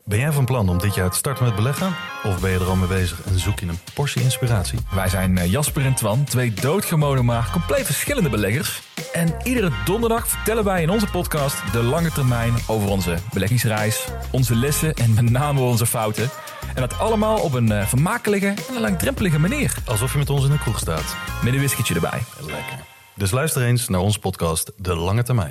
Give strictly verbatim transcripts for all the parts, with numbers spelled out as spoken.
Ben jij van plan om dit jaar te starten met beleggen? Of ben je er al mee bezig en zoek je een portie inspiratie? Wij zijn Jasper en Twan, twee doodgewone maar compleet verschillende beleggers. En iedere donderdag vertellen wij in onze podcast de lange termijn over onze beleggingsreis, onze lessen en met name onze fouten. En dat allemaal op een vermakelijke en een langdrempelige manier. Alsof je met ons in een kroeg staat. Met een whiskytje erbij. Lekker. Dus luister eens naar onze podcast De Lange Termijn.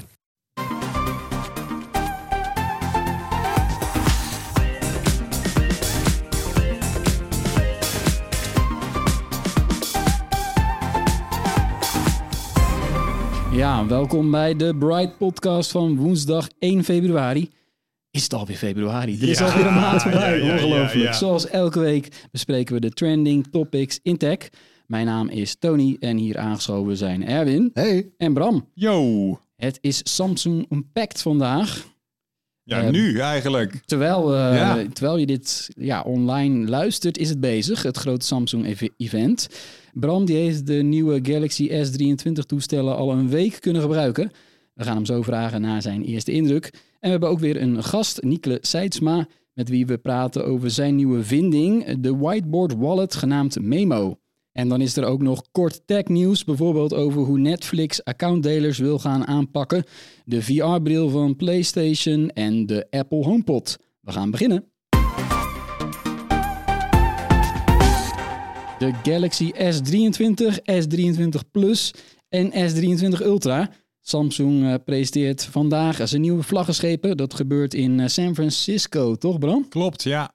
Ja, welkom bij de Bright Podcast van woensdag één februari. Is het alweer februari? Er is ja, alweer een maand voorbij. ja, ja, Ongelooflijk. ja, ja. Zoals elke week bespreken we de trending topics in tech. Mijn naam is Tony en hier aangeschoven zijn Erwin Hey. en Bram. Yo. Het is Samsung Unpacked vandaag. Ja, Uh, nu eigenlijk. Terwijl, uh, Ja. terwijl je dit ja, online luistert, is het bezig. Het grote Samsung-event. Bram die heeft de nieuwe Galaxy S drieëntwintig toestellen al een week kunnen gebruiken. We gaan hem zo vragen naar zijn eerste indruk. En we hebben ook weer een gast, Nikle Seidsma, met wie we praten over zijn nieuwe vinding, de whiteboard wallet genaamd Memo. En dan is er ook nog kort technieuws, bijvoorbeeld over hoe Netflix accountdelers wil gaan aanpakken, de V R-bril van PlayStation en de Apple HomePod. We gaan beginnen. De Galaxy S drieëntwintig, S drieëntwintig Plus en S drieëntwintig Ultra. Samsung uh, presenteert vandaag zijn nieuwe vlaggenschepen. Dat gebeurt in uh, San Francisco, toch Bram? Klopt, ja.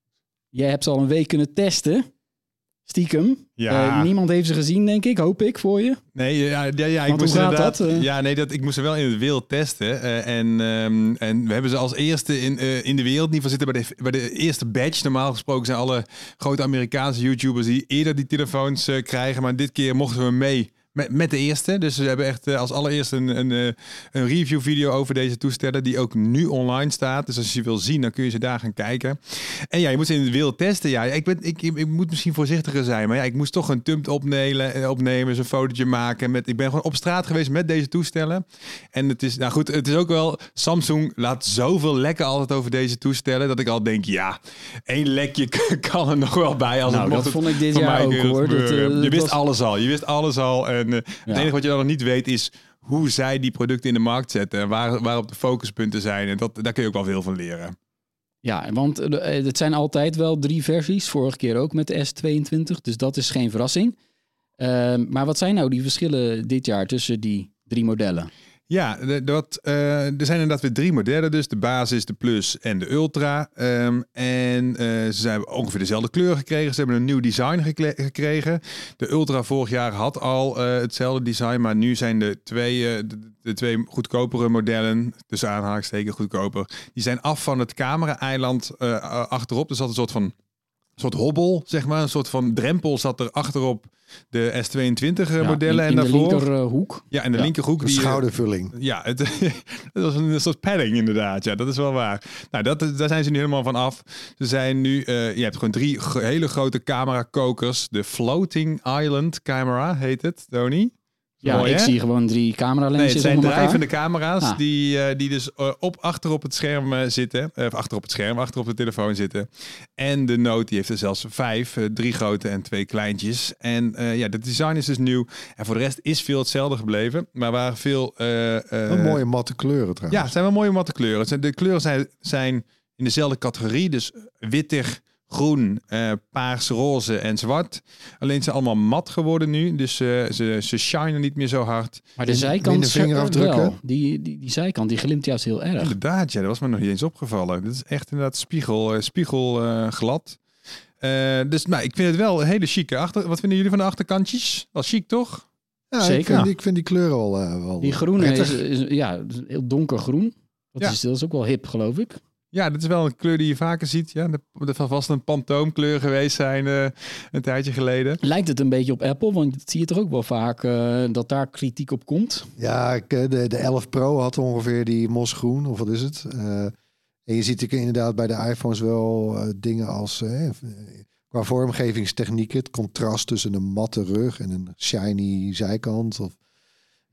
Jij hebt ze al een week kunnen testen. Stiekem. Ja. Uh, niemand heeft ze gezien, denk ik. Hoop ik voor je. Nee, ja, ja, ja ik Want moest hoe gaat inderdaad. dat, uh? Ja, nee, dat, ik moest ze wel in het wild testen. Uh, en, um, en we hebben ze als eerste in, uh, in de wereld. In ieder geval zitten bij de, bij de eerste batch. Normaal gesproken zijn alle grote Amerikaanse YouTubers die eerder die telefoons uh, krijgen. Maar dit keer mochten we mee. Met, met de eerste. Dus we hebben echt uh, als allereerste een, een, uh, een review video over deze toestellen. Die ook nu online staat. Dus als je wil zien, dan kun je ze daar gaan kijken. En ja, je moet ze in het wild testen. Ja, ik, ben, ik, ik, ik moet misschien voorzichtiger zijn. Maar ja, ik moest toch een thumb opnemen. opnemen zo'n fotootje maken. Met, ik ben gewoon op straat geweest met deze toestellen. En het is, nou goed, het is ook wel... Samsung laat zoveel lekken altijd over deze toestellen. Dat ik al denk, ja, één lekje kan er nog wel bij. Als Nou, het mocht dat het vond ik dit voor jaar mij ook, een keer hoor. Dat, gebeuren. uh, je dat wist was- alles al. Je wist alles al. En uh, Ja. het enige wat je dan nog niet weet is hoe zij die producten in de markt zetten. En waar, waarop de focuspunten zijn. En dat, daar kun je ook wel veel van leren. Ja, want uh, het zijn altijd wel drie versies. Vorige keer ook met de S tweeëntwintig. Dus dat is geen verrassing. Uh, maar wat zijn nou die verschillen dit jaar tussen die drie modellen? Ja, de- dat, uh, er zijn inderdaad weer drie modellen. Dus de basis, de plus en de ultra. Um, en uh, ze hebben ongeveer dezelfde kleur gekregen. Ze hebben een nieuw design gekle- gekregen. De ultra vorig jaar had al uh, hetzelfde design. Maar nu zijn de twee, uh, de, de twee goedkopere modellen, tussen aanhalingstekens goedkoper, die zijn af van het camera-eiland uh, achterop. Er zat een soort van een soort hobbel, zeg maar. Een soort van drempel zat er achterop de S tweeëntwintig Ja, modellen. in, in en de daarvoor, linkerhoek. ja, in de Ja. linkerhoek. Een die, schoudervulling. ja, het, het was een soort padding inderdaad. Ja, dat is wel waar. Nou, dat, daar zijn ze nu helemaal van af. Ze zijn nu, uh, je hebt gewoon drie g- hele grote camera-kokers. De Floating Island Camera heet het, Tony. Ja, Mooi, ik hè? zie gewoon drie Nee, cameralensjes het zijn onder elkaar. drijvende camera's Ah. die, uh, die dus uh, op, achter op het scherm uh, zitten. Uh, achter op het scherm, achter op de telefoon zitten. En de Note die heeft er zelfs vijf. Uh, drie grote en twee kleintjes. En uh, ja, de design is dus nieuw. En voor de rest is veel hetzelfde gebleven. Maar waar veel... Uh, uh, Een mooie matte kleuren Ja, trouwens. het zijn wel mooie matte kleuren. Het zijn, de kleuren zijn, zijn in dezelfde categorie. Dus wittig, groen, uh, paars, roze en zwart. Alleen ze zijn allemaal mat geworden nu. Dus uh, ze, ze shinen niet meer zo hard. Maar de Minder zijkant vingerafdrukken. wel. Die, die, die zijkant die glimt juist heel erg. Inderdaad, ja, dat was me nog niet eens opgevallen. Dit is echt inderdaad spiegel, uh, spiegel uh, glad. Uh, dus nou, ik vind het wel een hele chique achter. Wat vinden jullie van de achterkantjes? Wel chic, toch? Ja, Zeker. Ik vind, ik vind die kleuren wel, uh, wel Die groene is, prettig. is ja, heel donkergroen. Dat, Ja. is, dat is ook wel hip, geloof ik. Ja, dit is wel een kleur die je vaker ziet. Ja, dat zal vast een pantoomkleur geweest zijn uh, een tijdje geleden. Lijkt het een beetje op Apple? Want dat zie je toch ook wel vaak uh, dat daar kritiek op komt. Ja, ik, uh, de, de elf Pro had ongeveer die mosgroen, of wat is het? Uh, en je ziet ook inderdaad bij de iPhones wel uh, dingen als... Uh, qua vormgevingstechnieken, het contrast tussen een matte rug en een shiny zijkant. Of,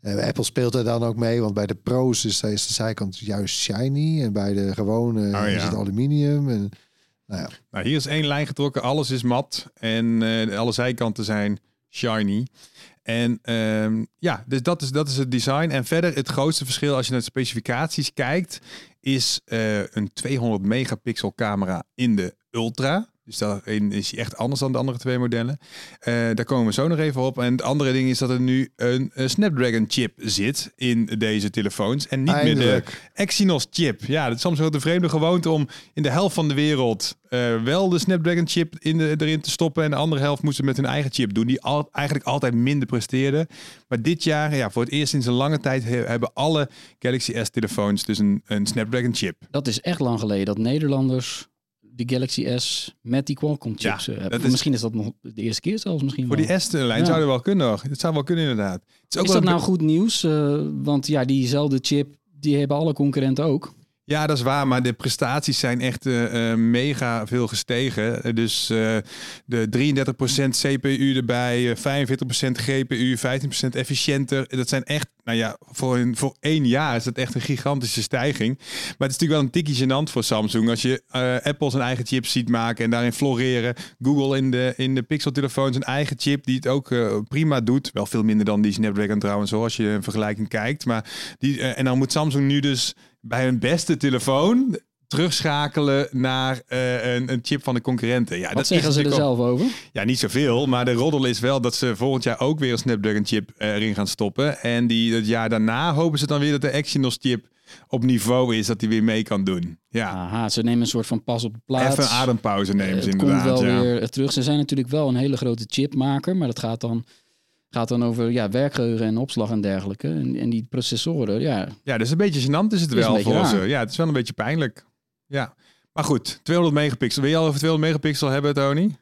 Uh, Apple speelt er dan ook mee, want bij de Pro's is, is de zijkant juist shiny. En bij de gewone oh, ja. is het aluminium. En, nou, ja. nou, hier is één lijn getrokken. Alles is mat. En uh, alle zijkanten zijn shiny. En um, ja, dus dat is, dat is het design. En verder het grootste verschil als je naar de specificaties kijkt, is uh, een tweehonderd megapixel camera in de Ultra. Dus daarin is hij echt anders dan de andere twee modellen. Uh, daar komen we zo nog even op. En het andere ding is dat er nu een, een Snapdragon chip zit in deze telefoons. En niet Eindelijk. meer de Exynos chip. Ja, dat is soms wel de vreemde gewoonte om in de helft van de wereld uh, wel de Snapdragon chip in de, erin te stoppen. En de andere helft moesten met hun eigen chip doen. Die al, eigenlijk altijd minder presteerde. Maar dit jaar, ja, voor het eerst sinds een lange tijd, he, hebben alle Galaxy S telefoons dus een, een Snapdragon chip. Dat is echt lang geleden dat Nederlanders de Galaxy S met die Qualcomm chips ja, hebben. Is, misschien is dat nog de eerste keer zelfs misschien voor wel. Die S-lijn ja. zou er wel kunnen nog. Dat zou wel kunnen inderdaad. Het is ook is wel dat nou goed nieuws? Uh, want ja, diezelfde chip, die hebben alle concurrenten ook. Ja, dat is waar, maar de prestaties zijn echt uh, mega veel gestegen. Dus uh, de drieëndertig procent C P U erbij, vijfenveertig procent G P U, vijftien procent efficiënter. Dat zijn echt, nou ja, voor, een, voor één jaar is dat echt een gigantische stijging. Maar het is natuurlijk wel een tikkie gênant voor Samsung. Als je uh, Apple zijn eigen chips ziet maken en daarin floreren. Google in de, in de Pixel-telefoon zijn eigen chip die het ook uh, prima doet. Wel veel minder dan die Snapdragon trouwens, hoor, als je een vergelijking kijkt. Maar die, uh, en dan moet Samsung nu dus bij hun beste telefoon terugschakelen naar uh, een, een chip van de concurrenten. Ja, Wat dat zeggen is ze er ook, zelf over? Ja, niet zoveel. Maar de roddel is wel dat ze volgend jaar ook weer een Snapdragon chip uh, erin gaan stoppen. En die, het jaar daarna hopen ze dan weer dat de Exynos chip op niveau is, dat die weer mee kan doen. Ja. Aha, ze nemen een soort van pas op de plaats. Even een adempauze nemen uh, ze het inderdaad. komt wel ja. weer terug. Ze zijn natuurlijk wel een hele grote chipmaker, maar dat gaat dan... gaat dan over ja, werkgeheugen en opslag en dergelijke. En, en die processoren, ja. Ja, dus een beetje gênant is het is wel voor raar. ze. Ja, het is wel een beetje pijnlijk. Ja, maar goed, tweehonderd megapixel. Wil je al over tweehonderd megapixel hebben, Tony?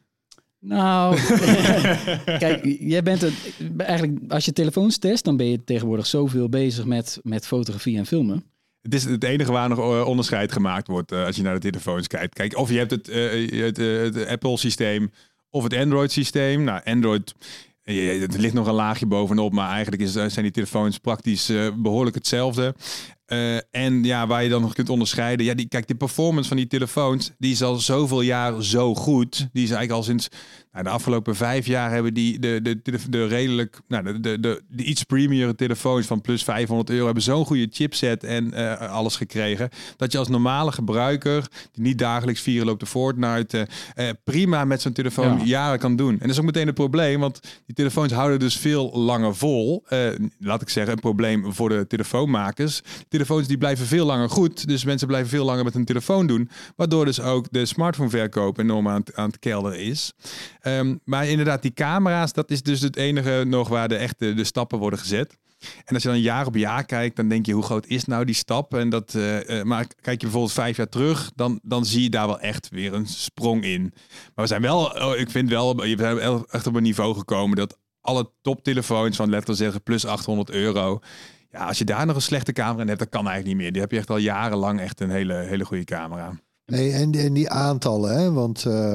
Nou, kijk, jij bent het eigenlijk, als je telefoons test, dan ben je tegenwoordig zoveel bezig met, met fotografie en filmen. Het is het enige waar nog onderscheid gemaakt wordt uh, als je naar de telefoons kijkt. Kijk, of je hebt het, uh, het, uh, het Apple-systeem of het Android-systeem. Nou, Android... Er ligt nog een laagje bovenop, maar eigenlijk is, zijn die telefoons praktisch uh, behoorlijk hetzelfde. Uh, en ja, waar je dan nog kunt onderscheiden. Ja, die, kijk, de performance van die telefoons, die is al zoveel jaar zo goed. Die is eigenlijk al sinds nou, de afgelopen vijf jaar hebben die de, de, de, de redelijk, nou, de, de, de, de iets premiere telefoons van plus vijfhonderd euro hebben zo'n goede chipset en uh, alles gekregen. Dat je als normale gebruiker, die niet dagelijks vieren loopt de Fortnite, uh, uh, prima met zo'n telefoon ja. jaren kan doen. En dat is ook meteen een probleem, want die telefoons houden dus veel langer vol. Uh, laat ik zeggen, een probleem voor de telefoonmakers. Telefoons die blijven veel langer goed. Dus mensen blijven veel langer met hun telefoon doen. Waardoor dus ook de smartphoneverkoop enorm aan, aan het kelderen is. Um, maar inderdaad, die camera's, dat is dus het enige nog waar de echte de stappen worden gezet. En als je dan jaar op jaar kijkt, dan denk je, hoe groot is nou die stap? En dat, uh, uh, maar kijk je bijvoorbeeld vijf jaar terug, dan, dan zie je daar wel echt weer een sprong in. Maar we zijn wel, oh, ik vind wel, we zijn echt op een niveau gekomen dat alle toptelefoons van, laten we zeggen, plus achthonderd euro... Ja, als je daar nog een slechte camera in hebt, dat kan eigenlijk niet meer. Die heb je echt al jarenlang echt een hele, hele goede camera. Nee, en, en die aantallen, hè? Want uh,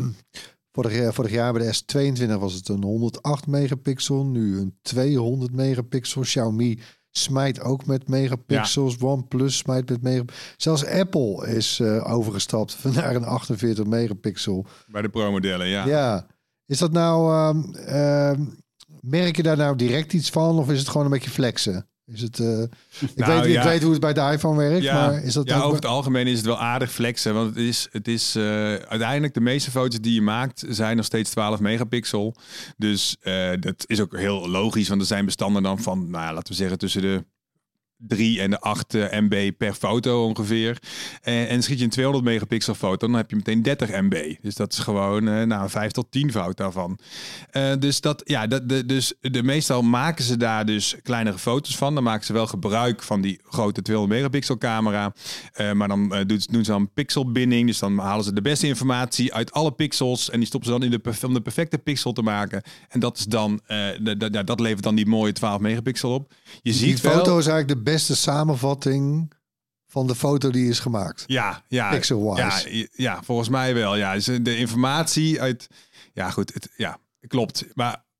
vorig, vorig jaar bij de S tweeëntwintig was het een honderdacht megapixel. Nu een tweehonderd megapixel. Xiaomi smijt ook met megapixels. Ja. OnePlus smijt met megapixels. Zelfs Apple is uh, overgestapt naar een achtenveertig megapixel. Bij de Pro-modellen, ja. Ja. Is dat nou... Uh, uh, merk je daar nou direct iets van? Of is het gewoon een beetje flexen? Is het, uh, ik, nou, weet, ja. ik weet hoe het bij de iPhone werkt, ja, maar is dat ja, ook... over het algemeen is het wel aardig flexen. Want het is, het is uh, uiteindelijk de meeste foto's die je maakt zijn nog steeds twaalf megapixel. Dus uh, dat is ook heel logisch, want er zijn bestanden dan van, nou ja, laten we zeggen, tussen de drie en de acht megabyte per foto ongeveer. En, en schiet je een tweehonderd megapixel foto, dan heb je meteen dertig megabyte. Dus dat is gewoon uh, nou, vijf tot tien fout daarvan. Uh, dus dat, ja, dat, de, dus de meestal maken ze daar dus kleinere foto's van. Dan maken ze wel gebruik van die grote tweehonderd megapixel camera. Uh, maar dan uh, doen, doen ze dan pixelbinding. Dus dan halen ze de beste informatie uit alle pixels en die stoppen ze dan in de, om de perfecte pixel te maken. En dat is dan, uh, de, de, de, dat levert dan die mooie twaalf megapixel op. Je die ziet foto wel, is eigenlijk de beste samenvatting van de foto die is gemaakt. Ja, ja, pixel-wise. Ja, ja, volgens mij wel. Ja, dus de informatie uit, ja, goed, het, ja, klopt. Maar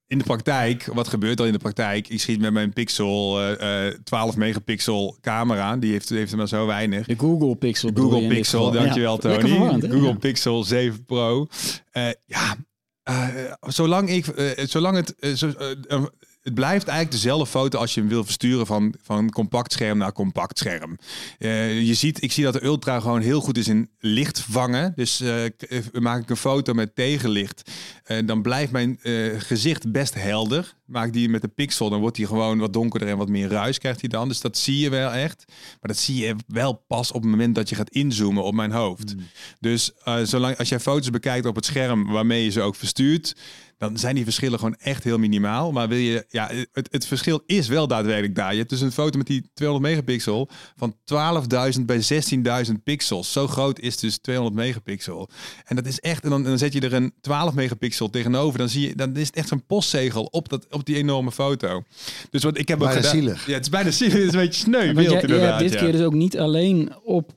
in de praktijk, wat gebeurt er in de praktijk? Ik schiet met mijn Pixel uh, uh, twaalf megapixel camera. Die heeft, heeft er maar zo weinig. De Google Pixel. De Google Pixel, dankjewel ja, Tony. Verwarrend, Google ja. Pixel zeven Pro. Uh, ja, uh, zolang, ik, uh, zolang het... Uh, zo, uh, Het blijft eigenlijk dezelfde foto als je hem wil versturen van, van compact scherm naar compact scherm. Uh, je ziet, ik zie dat de Ultra gewoon heel goed is in licht vangen. Dus uh, maak ik een foto met tegenlicht. Uh, dan blijft mijn uh, gezicht best helder. Maak die met de Pixel, dan wordt hij gewoon wat donkerder en wat meer ruis krijgt hij dan. Dus dat zie je wel echt. Maar dat zie je wel pas op het moment dat je gaat inzoomen op mijn hoofd. Mm. Dus uh, zolang, als jij foto's bekijkt op het scherm waarmee je ze ook verstuurt, dan zijn die verschillen gewoon echt heel minimaal. Maar wil je, ja, het, het verschil is wel daadwerkelijk daar. Je hebt dus een foto met die tweehonderd megapixel van twaalfduizend bij zestienduizend pixels. Zo groot is dus tweehonderd megapixel. En dat is echt, en dan, dan zet je er een twaalf megapixel tegenover. Dan zie je, dan is het echt zo'n postzegel op, dat, op die enorme foto. Dus wat ik heb bijna ook gedaan. Zielig. Ja, het is bijna zielig. Het is een beetje sneu. Want Beeld, jij, inderdaad, jij hebt dit ja. keer dus ook niet alleen op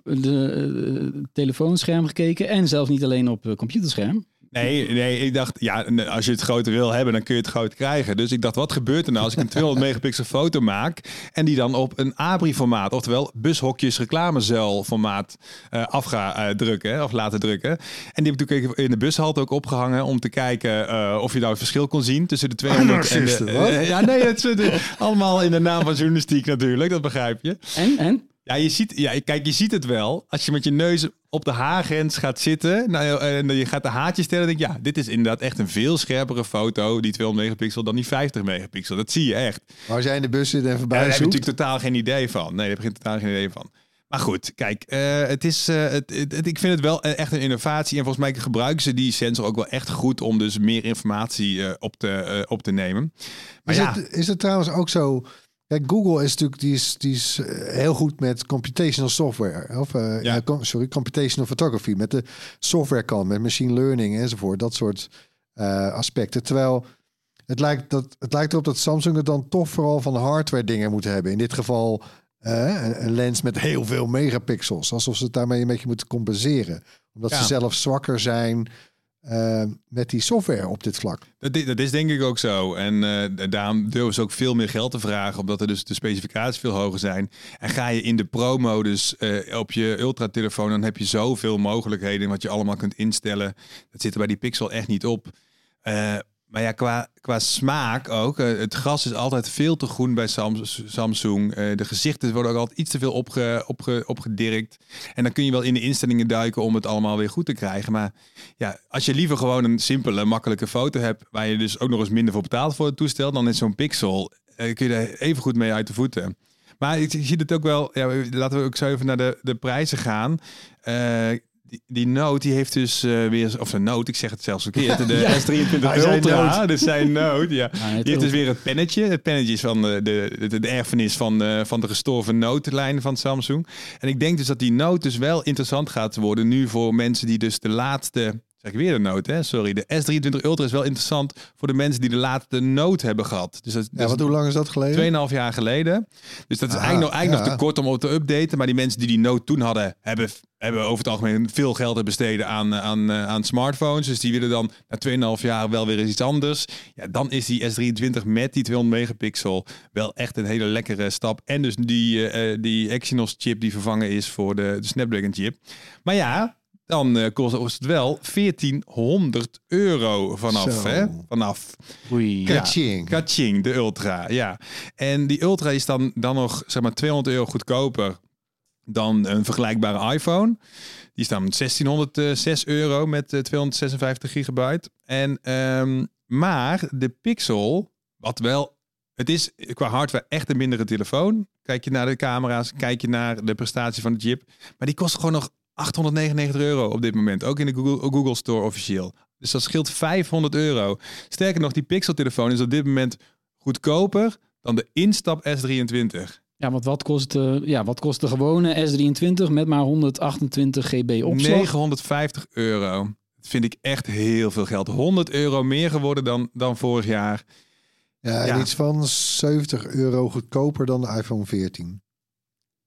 de uh, telefoonscherm gekeken en zelfs niet alleen op uh, computerscherm. Nee, nee, ik dacht, ja, als je het groter wil hebben, dan kun je het groot krijgen. Dus ik dacht, wat gebeurt er nou als ik een tweehonderd megapixel foto maak en die dan op een A B R I-formaat, oftewel bushokjes reclamezuil-formaat uh, af ga uh, drukken, of laten drukken. En die heb ik natuurlijk in de bushalte ook opgehangen om te kijken uh, of je nou het verschil kon zien tussen de tweehonderd en de... Uh, ja, nee, het is uh, allemaal in de naam van journalistiek natuurlijk, dat begrijp je. En, en? Ja, je ziet, ja, kijk, je ziet het wel. Als je met je neus op de haargrens gaat zitten, nou, en je gaat de haartjes stellen, denk je, ja, dit is inderdaad echt een veel scherpere foto, die tweehonderd megapixel, dan die vijftig megapixel. Dat zie je echt. Maar als jij in de bus zit en voorbij ja, daar heb je zoekt, natuurlijk totaal geen idee van. Nee, daar heb je totaal geen idee van. Maar goed, kijk, uh, het is, uh, het, het, het, ik vind het wel echt een innovatie. En volgens mij gebruiken ze die sensor ook wel echt goed om dus meer informatie uh, op, te, uh, op te nemen. Maar is, ja. het, is het trouwens ook zo... Kijk, Google is natuurlijk die is, die is heel goed met computational software. Of, uh, ja. Ja, sorry, computational photography. Met de software kan, met machine learning enzovoort. Dat soort uh, aspecten. Terwijl het lijkt, dat, het lijkt erop dat Samsung het dan toch vooral van hardware dingen moet hebben. In dit geval uh, een, een lens met heel veel megapixels. Alsof ze het daarmee een beetje moeten compenseren. Omdat ja. ze zelf zwakker zijn Uh, met die software op dit vlak. Dat is, dat is denk ik ook zo. En uh, daarom durven ze ook veel meer geld te vragen, omdat er dus de specificaties veel hoger zijn. En ga je in de pro-modus uh, op je ultra-telefoon, dan heb je zoveel mogelijkheden wat je allemaal kunt instellen. Dat zit er bij die Pixel echt niet op. Uh, Maar ja, qua, qua smaak ook. Uh, het gras is altijd veel te groen bij Samsung. Uh, de gezichten worden ook altijd iets te veel opge, opge, opgedirkt. En dan kun je wel in de instellingen duiken om het allemaal weer goed te krijgen. Maar ja, als je liever gewoon een simpele, makkelijke foto hebt, waar je dus ook nog eens minder voor betaalt voor het toestel, dan is zo'n Pixel, uh, kun je er even goed mee uit de voeten. Maar ik zie het ook wel, ja, laten we ook zo even naar de, de prijzen gaan. Uh, Die, die Note, die heeft dus uh, weer... Of een Note, ik zeg het zelfs verkeerd. De ja. S drieëntwintig Ultra, dus zijn Note. Ja. Ja, die heeft dus weer het pennetje. Het pennetje is van de, de, de, de erfenis van, uh, van de gestorven Note-lijn van Samsung. En ik denk dus dat die Note dus wel interessant gaat worden nu voor mensen die dus de laatste... Zeg ik weer de Note, hè? Sorry. De S drieëntwintig Ultra is wel interessant voor de mensen die de laatste Note hebben gehad. Dus dat, ja, wat, hoe lang is dat geleden? tweeënhalf jaar geleden. Dus dat is ah, eigenlijk, nog, eigenlijk ja. nog te kort om op te updaten. Maar die mensen die die Note toen hadden, hebben, hebben over het algemeen veel geld te besteden aan, aan, aan smartphones. Dus die willen dan na tweeënhalf jaar wel weer eens iets anders. Ja, dan is die S drieëntwintig met die tweehonderd megapixel wel echt een hele lekkere stap. En dus die, uh, die Exynos chip die vervangen is voor de, de Snapdragon chip. Maar ja... Dan uh, kost het wel veertienhonderd euro vanaf. Hè? Vanaf. Oei. Kaching. Ja, Kaching, de Ultra. Ja. En die Ultra is dan, dan nog zeg maar tweehonderd euro goedkoper dan een vergelijkbare iPhone. Die is dan zestienhonderdzes euro met uh, tweehonderdzesenvijftig gigabyte. En, um, maar de Pixel, wat wel... Het is qua hardware echt een mindere telefoon. Kijk je naar de camera's, kijk je naar de prestatie van de chip. Maar die kost gewoon nog achthonderdnegenennegentig euro op dit moment. Ook in de Google, Google Store officieel. Dus dat scheelt vijfhonderd euro. Sterker nog, die Pixel-telefoon is op dit moment goedkoper dan de instap S drieëntwintig. Ja, want wat kost, uh, ja, wat kost de gewone S drieëntwintig met maar honderdachtentwintig gigabyte opslag? negenhonderdvijftig euro. Dat vind ik echt heel veel geld. honderd euro meer geworden dan, dan vorig jaar. Ja, en ja. iets van zeventig euro goedkoper dan de iPhone veertien.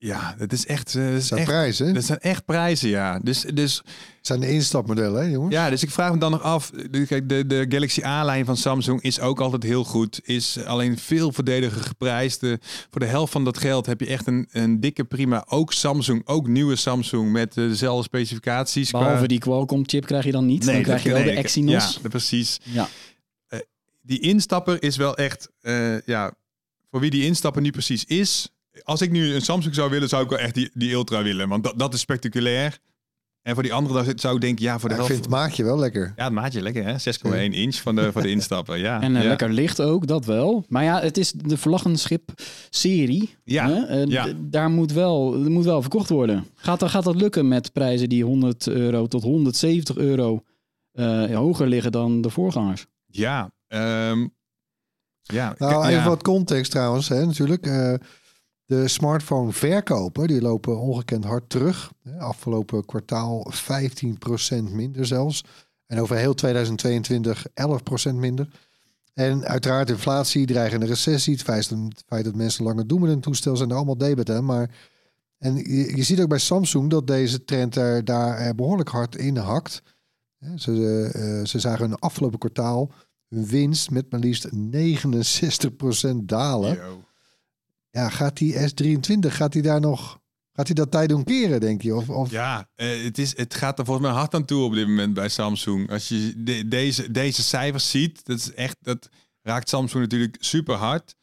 Ja, het is echt... Uh, Dat zijn echt, prijzen. Dat zijn echt prijzen, ja. Dus, dus, Het zijn de instapmodellen, hè jongens? ja, dus ik vraag me dan nog af... De, de, de Galaxy A-lijn van Samsung is ook altijd heel goed. Is alleen veel voordeliger geprijsd. De, voor de helft van dat geld heb je echt een, een dikke prima... Ook Samsung, ook nieuwe Samsung met uh, dezelfde specificaties. Behalve qua... die Qualcomm-chip krijg je dan niet. Nee, dan krijg je wel nee, de Exynos. Ja, precies. Ja. Uh, die instapper is wel echt... Uh, ja, voor wie die instapper nu precies is... Als ik nu een Samsung zou willen, zou ik wel echt die, die Ultra willen. Want dat, dat is spectaculair. En voor die andere zou ik denken, ja, voor de ja, ik helft... vind het maatje wel lekker. Ja, het maatje lekker, hè? zes komma één inch van de, voor de instapper, ja. En uh, ja. lekker licht ook, dat wel. Maar ja, het is de Vlaggenschip-serie. Ja, hè? Uh, ja. d- daar moet wel, er moet wel verkocht worden. Gaat, dat, gaat dat lukken met prijzen die honderd euro tot honderdzeventig euro uh, hoger liggen dan de voorgangers? Ja, um, ja. Nou, K- even ja. wat context trouwens, hè, natuurlijk. Uh, de smartphone verkopen, die lopen ongekend hard terug. Afgelopen kwartaal vijftien procent minder zelfs. En over heel tweeduizend tweeëntwintig elf procent minder. En uiteraard inflatie, dreigende recessie. Het feit, het feit dat mensen langer doen met een toestel zijn er allemaal debeten. Maar en je, je ziet ook bij Samsung dat deze trend er, daar behoorlijk hard in hakt. Ze, uh, ze zagen hun afgelopen kwartaal hun winst met maar liefst negenenzestig procent dalen. Yo. Ja, gaat die S drieëntwintig, gaat hij daar nog, gaat hij dat tijd doen keren, denk je? Of, of... Ja, uh, het, is, het gaat er volgens mij hard aan toe op dit moment bij Samsung. Als je de, deze, deze cijfers ziet, dat is echt, dat raakt Samsung natuurlijk super hard.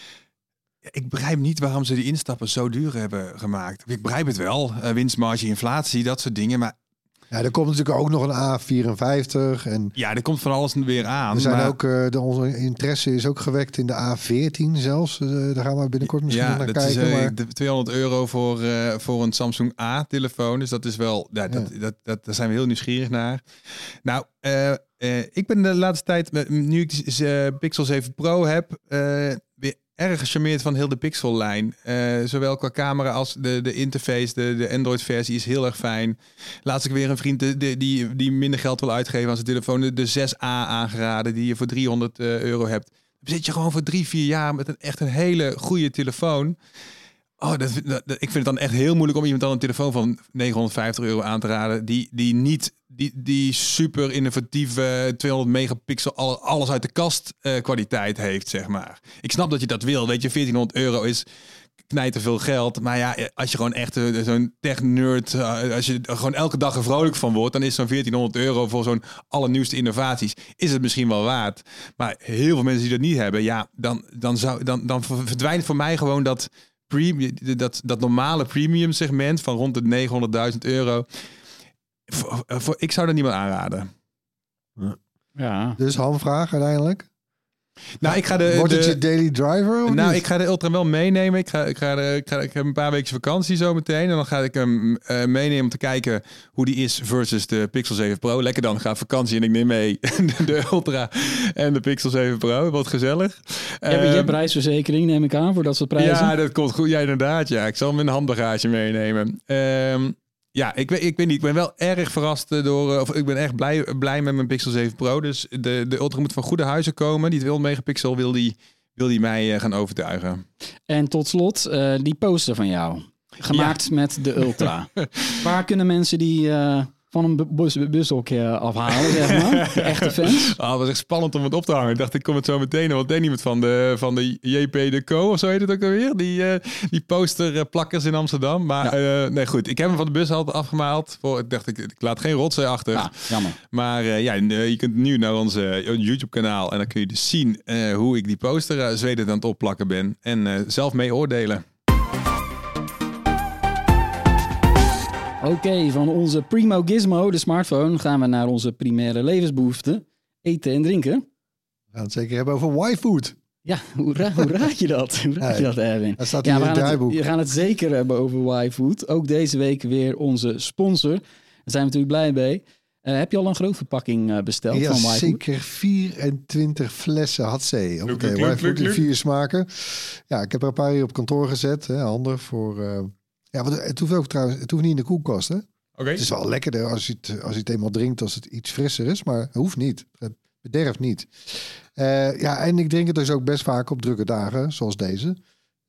Ik begrijp niet waarom ze die instappen zo duur hebben gemaakt. Ik begrijp het wel, uh, winstmarge, inflatie, dat soort dingen, maar... Ja, er komt natuurlijk ook nog een A vierenvijftig. En ja, er komt van alles weer aan. Er zijn maar... ook, uh, de, onze interesse is ook gewekt in de A veertien zelfs. Uh, daar gaan we binnenkort misschien ja, nog naar dat kijken. Is, uh, maar... tweehonderd euro voor, uh, voor een Samsung A-telefoon. Dus dat is wel, ja, dat, ja. Dat, dat, daar zijn we heel nieuwsgierig naar. Nou, uh, uh, ik ben de laatste tijd, nu ik de uh, Pixel zeven Pro heb, uh, weer erg gecharmeerd van heel de Pixel-lijn. Uh, zowel qua camera als de, de interface, de, de Android-versie is heel erg fijn. Laatst ik weer een vriend de, de, die, die minder geld wil uitgeven aan zijn telefoon, de, de zes A aangeraden, die je voor driehonderd euro hebt. Dan zit je gewoon voor drie, vier jaar met een echt een hele goede telefoon. Oh, dat, dat, ik vind het dan echt heel moeilijk om iemand dan een telefoon van negenhonderdvijftig euro aan te raden, die, die niet die, die super innovatieve tweehonderd megapixel alles uit de kast uh, kwaliteit heeft, zeg maar. Ik snap dat je dat wil, weet je, veertienhonderd euro is knijter veel geld, maar ja, als je gewoon echt uh, zo'n tech-nerd, uh, als je er gewoon elke dag er vrolijk van wordt, dan is zo'n veertienhonderd euro voor zo'n allernieuwste innovaties, is het misschien wel waard. Maar heel veel mensen die dat niet hebben, ja, dan, dan, zou, dan, dan verdwijnt voor mij gewoon dat Premium, dat, dat normale premium segment van rond de negenhonderdduizend euro. Voor, voor, ik zou dat niemand aanraden. Ja. Dus hamvraag uiteindelijk. Nou, ik ga de, Wordt het de, je daily driver? Of nou, niet? ik ga de Ultra wel meenemen. Ik, ga, ik, ga de, ik, ga, ik heb een paar weken vakantie zo meteen. En dan ga ik hem uh, meenemen om te kijken hoe die is versus de Pixel zeven Pro. Lekker dan, ga vakantie en ik neem mee de Ultra en de Pixel zeven Pro. Wat gezellig. Je hebt, um, je hebt reisverzekering, neem ik aan, voor dat soort prijzen. Ja, dat komt goed. Ja, inderdaad. Ja. Ik zal hem in handbagage meenemen. Um, Ja, ik weet, ik weet niet. Ik ben wel erg verrast door... Of ik ben echt blij, blij met mijn Pixel zeven Pro. Dus de, de Ultra moet van goede huizen komen. Die tweehonderd megapixel wil die, wil die mij gaan overtuigen. En tot slot, uh, die poster van jou. Gemaakt ja. met de Ultra. Waar kunnen mensen die... Uh, van een bus, bushokje afhalen, zeg maar. De echte fans. Ah, het was echt spannend om het op te hangen. Ik dacht, ik kom het zo meteen. Want deed iemand van de, van de J P de Co. of zo heet het ook alweer. Die, uh, die posterplakkers in Amsterdam. Maar ja. uh, nee, goed. Ik heb hem van de bus altijd afgemaald. Voor, ik dacht, ik, ik laat geen rotzooi achter. Ja, jammer. Maar uh, ja, je kunt nu naar onze YouTube kanaal. En dan kun je dus zien uh, hoe ik die poster uh, zwedend aan het opplakken ben. En uh, zelf mee oordelen. Oké, okay, van onze Primo Gizmo, de smartphone, gaan we naar onze primaire levensbehoeften. Eten en drinken. We gaan het zeker hebben over Y-food. Ja, hoe, ra- hoe raad je dat? Hoe raad je dat, Erwin? Dat staat ja, in we het draaiboek. Het, we gaan het zeker hebben over Y-food. Ook deze week weer onze sponsor. Daar zijn we natuurlijk blij mee. Uh, heb je al een grootverpakking uh, besteld ja, van Y-food? Zeker vierentwintig flessen had ze. Oké, okay, Y-food in vier smaken. Ja, ik heb er een paar hier op kantoor gezet. Hè, handig voor... Uh, Ja, want het hoeft ook trouwens, het hoeft niet in de koelkast, hè? Okay. Het is wel lekkerder als je, het, als je het eenmaal drinkt, als het iets frisser is, maar het hoeft niet. Het bederft niet. Uh, ja, en ik drink het dus ook best vaak op drukke dagen, zoals deze.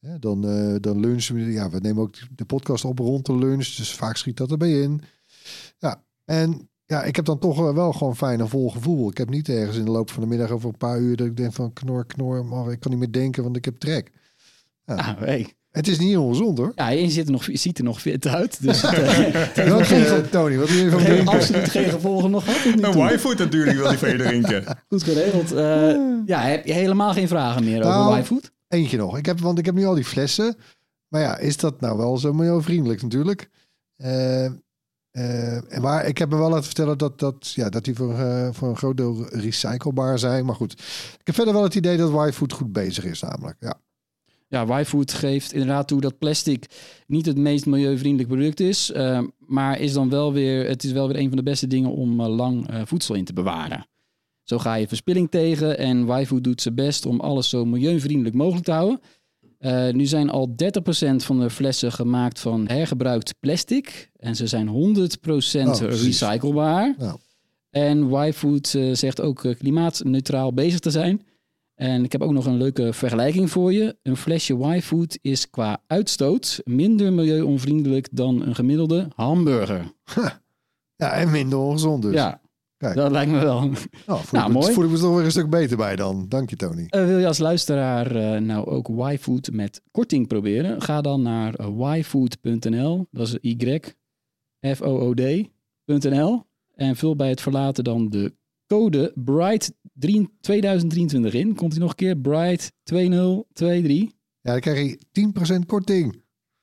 Hè, dan, uh, dan lunchen we. Ja, we nemen ook de podcast op rond de lunch. Dus vaak schiet dat erbij in. Ja, en ja, ik heb dan toch wel gewoon fijn een vol gevoel. Ik heb niet ergens in de loop van de middag over een paar uur dat ik denk van knor, knor. Maar ik kan niet meer denken, want ik heb trek. Ja. Ah, hey. Het is niet ongezond, hoor. Ja, je ziet er nog, je ziet er nog fit uit. Dus het, uh, het Welke, geen, uh, Tony, wat wil je van geen, drinken? absoluut geen gevolgen nog gehad. Een Y-food natuurlijk wil die van je drinken. Goed geregeld. Uh, ja, heb je helemaal geen vragen meer nou, over Y-food? Eentje nog. Ik heb, want ik heb nu al die flessen. Maar ja, is dat nou wel zo milieuvriendelijk natuurlijk? Uh, uh, maar ik heb me wel laten vertellen dat, dat, ja, dat die voor, uh, voor een groot deel recyclebaar zijn. Maar goed, ik heb verder wel het idee dat Y-food goed bezig is namelijk. Ja. Ja, Y-food geeft inderdaad toe dat plastic niet het meest milieuvriendelijk product is. Uh, maar is dan wel weer, het is wel weer een van de beste dingen om uh, lang uh, voedsel in te bewaren. Zo ga je verspilling tegen en Y-food doet zijn best om alles zo milieuvriendelijk mogelijk te houden. Uh, nu zijn al dertig procent van de flessen gemaakt van hergebruikt plastic. En ze zijn honderd procent oh, recyclebaar. Ja. En Y-food uh, zegt ook uh, klimaatneutraal bezig te zijn. En ik heb ook nog een leuke vergelijking voor je. Een flesje Y-food is qua uitstoot minder milieuonvriendelijk dan een gemiddelde hamburger. Ja, en minder ongezond dus. Ja, kijk. Dat lijkt me wel. Nou, voel nou, ik mooi. Voel ik me toch weer een stuk beter bij dan. Dank je, Tony. Uh, wil je als luisteraar uh, nou ook Y-food met korting proberen? Ga dan naar uh, y food punt n l. Dat is Y F O O D punt n l. En vul bij het verlaten dan de code Bright tweeduizend drieëntwintig in. Komt hij nog een keer? Bright tweeduizend drieëntwintig. Ja, dan krijg je tien procent korting.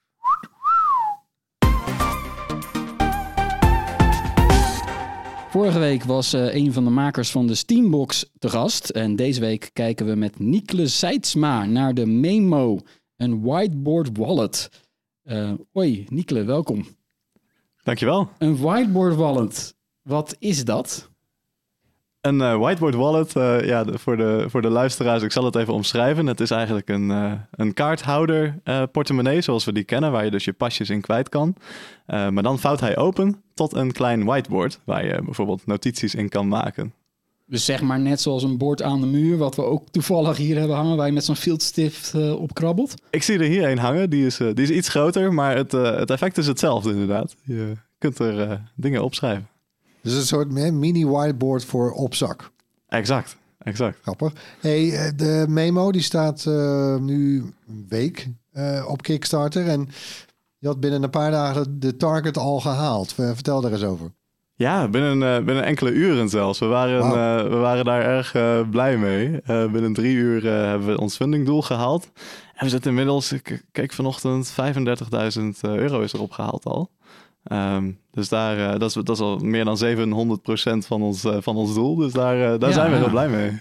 Vorige week was uh, een van de makers van de Steambox te gast. En deze week kijken we met Nikle Seidsma naar de Memo, een whiteboard wallet. Uh, hoi, Nikle, welkom. Dankjewel. Een whiteboard wallet, wat is dat? Een uh, whiteboard wallet, uh, ja, de, voor, de, voor de luisteraars, ik zal het even omschrijven. Het is eigenlijk een, uh, een kaarthouder uh, portemonnee, zoals we die kennen, waar je dus je pasjes in kwijt kan. Uh, maar dan vouwt hij open tot een klein whiteboard, waar je bijvoorbeeld notities in kan maken. Dus zeg maar net zoals een bord aan de muur, wat we ook toevallig hier hebben hangen, waar je met zo'n viltstift uh, op krabbelt? Ik zie er hier een hangen, die is, uh, die is iets groter, maar het, uh, het effect is hetzelfde inderdaad. Je kunt er uh, dingen opschrijven. Dus een soort mini whiteboard voor op zak. Exact, exact. Grappig. Hey, de Memo die staat uh, nu een week uh, op Kickstarter. En je had binnen een paar dagen de target al gehaald. Vertel daar eens over. Ja, binnen, uh, binnen enkele uren zelfs. We waren, wow. uh, we waren daar erg uh, blij mee. Uh, binnen drie uur uh, hebben we ons fundingdoel gehaald. En we zitten inmiddels, ik keek vanochtend, vijfendertigduizend euro is erop gehaald al. Um, dus daar, uh, dat, is, dat is al meer dan zevenhonderd procent van ons, uh, van ons doel. Dus daar, uh, daar ja, zijn we heel blij mee.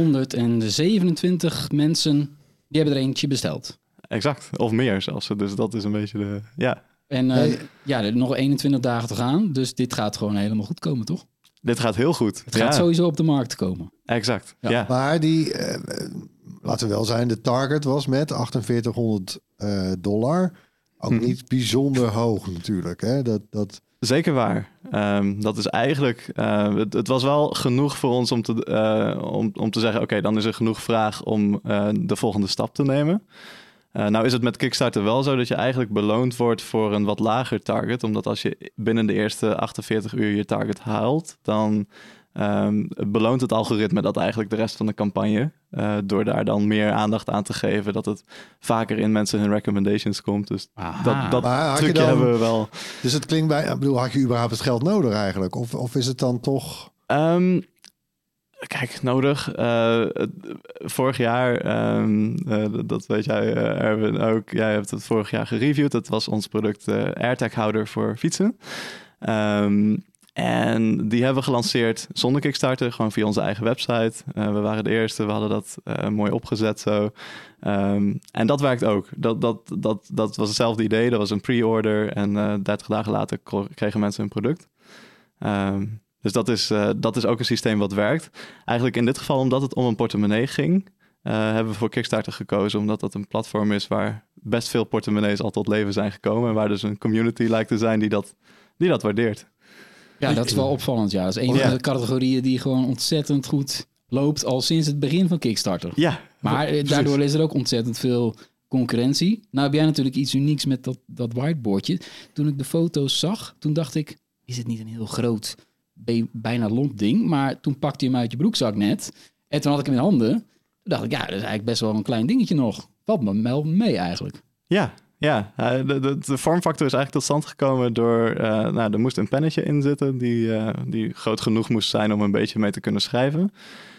vierhonderdzevenentwintig mensen, die hebben er eentje besteld. Exact, of meer zelfs. Dus dat is een beetje de, ja. En uh, hey. ja, er nog eenentwintig dagen te gaan. Dus dit gaat gewoon helemaal goed komen, toch? Dit gaat heel goed. Het gaat ja. sowieso op de markt komen. Exact, ja. ja. Maar die, uh, laten we wel zijn, de target was met achtenveertighonderd uh, dollar... Ook hmm. niet bijzonder hoog natuurlijk. Hè? Dat, dat... Zeker waar. Um, dat is eigenlijk... Uh, het, het was wel genoeg voor ons om te, uh, om, om te zeggen... oké, okay, dan is er genoeg vraag om uh, de volgende stap te nemen. Uh, nou is het met Kickstarter wel zo dat je eigenlijk beloond wordt voor een wat lager target. Omdat als je binnen de eerste achtenveertig uur je target haalt... dan um, beloont het algoritme dat eigenlijk de rest van de campagne... Uh, door daar dan meer aandacht aan te geven... dat het vaker in mensen hun recommendations komt. Dus Aha. dat, dat trucje dan, hebben we wel. Dus het klinkt bij... Ik bedoel, had je überhaupt het geld nodig eigenlijk? Of, of is het dan toch... Um, kijk, nodig. Uh, vorig jaar, um, uh, dat weet jij, uh, Erwin, ook. Jij hebt het vorig jaar gereviewd. Dat was ons product uh, AirTag-houder voor fietsen. Um, En die hebben we gelanceerd zonder Kickstarter, gewoon via onze eigen website. Uh, we waren de eerste, we hadden dat uh, mooi opgezet zo. Um, en dat werkt ook. Dat, dat, dat, dat was hetzelfde idee, dat was een pre-order. En uh, dertig dagen later kregen mensen hun product. Um, dus dat is, uh, dat is ook een systeem wat werkt. Eigenlijk in dit geval, omdat het om een portemonnee ging... Uh, hebben we voor Kickstarter gekozen, omdat dat een platform is... waar best veel portemonnees al tot leven zijn gekomen... en waar dus een community lijkt te zijn die dat, die dat waardeert. Ja, dat is wel opvallend. Ja, dat is een ja. van de categorieën die gewoon ontzettend goed loopt al sinds het begin van Kickstarter. Ja. Maar precies. Daardoor is er ook ontzettend veel concurrentie. Nou heb jij natuurlijk iets unieks met dat, dat whiteboardje. Toen ik de foto's zag, toen dacht ik, is het niet een heel groot, be- bijna lomp ding? Maar toen pakte je hem uit je broekzak net. En toen had ik hem in handen. Toen dacht ik, ja, dat is eigenlijk best wel een klein dingetje nog. Valt me wel mee eigenlijk. Ja, ja. Uh, de, de, de vormfactor is eigenlijk tot stand gekomen door... Uh, nou, er moest een pennetje in zitten die, uh, die groot genoeg moest zijn om een beetje mee te kunnen schrijven.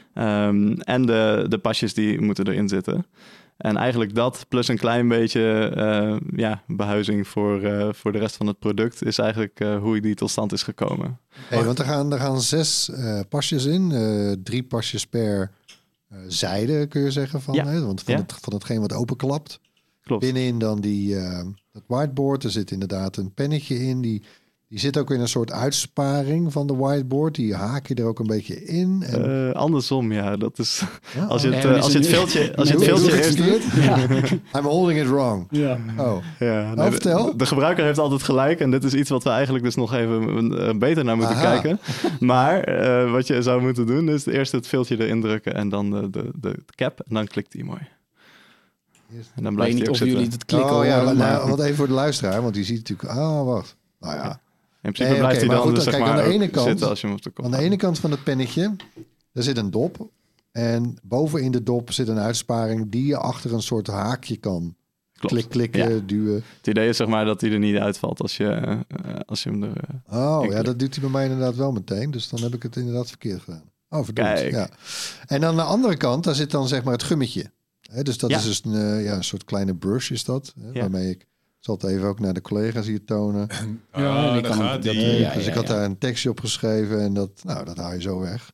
Um, en de, de pasjes die moeten erin zitten. En eigenlijk dat plus een klein beetje uh, ja, behuizing voor, uh, voor de rest van het product... is eigenlijk uh, hoe die tot stand is gekomen. Hey, want er gaan, er gaan zes uh, pasjes in. Uh, drie pasjes per uh, zijde, kun je zeggen. Van, ja. hè? Want van, ja. het, van hetgeen wat openklapt. Klopt. Binnenin dan die, uh, het whiteboard. Er zit inderdaad een pennetje in. Die, die zit ook in een soort uitsparing van de whiteboard. Die haak je er ook een beetje in. En... Uh, andersom, ja. Dat is, Ja, als, je het, ja, uh, als je het veldje, als je het Doe- doe veldje ik eerst het doet... I'm holding it wrong. Ja. Oh, Ja, Nou, nee, vertel. de, de gebruiker heeft altijd gelijk. En dit is iets wat we eigenlijk dus nog even uh, beter naar moeten Aha. kijken. Maar uh, wat je zou moeten doen is eerst het veldje erin drukken en dan de, de, de cap. En dan klikt die mooi. En dan Ik weet blijft niet die ook of zitten. jullie het klikken oh ja, horen, nou, maar... want even voor de luisteraar. Want die ziet natuurlijk... Ah, wacht. Nou ja. In principe Nee, blijft oké, hij maar dan goed, dus, dan zeg kijk, maar aan de ene ook kant- zitten als je hem op de kop Aan de houdt. ene kant van het pennetje, daar zit een dop. En bovenin de dop zit een uitsparing die je achter een soort haakje kan Klopt. klik, klikken, Ja. duwen. Het idee is zeg maar dat hij er niet uitvalt als je, uh, als je hem er... uh, Oh, Ik- ja, dat doet hij bij mij inderdaad wel meteen. Dus dan heb ik het inderdaad verkeerd gedaan. Oh, verdomd. Kijk. Ja. En aan de andere kant, daar zit dan zeg maar het gummetje. Hè, dus dat Ja. is dus een, uh, ja, een soort kleine brush is dat. Hè, Ja. Waarmee ik... Ik zal het even ook naar de collega's hier tonen. Ja, Ah, die daar kan- gaat dat- die. ja, dus ik ja, had ja. daar een tekstje op geschreven en dat, nou, dat haal je zo weg.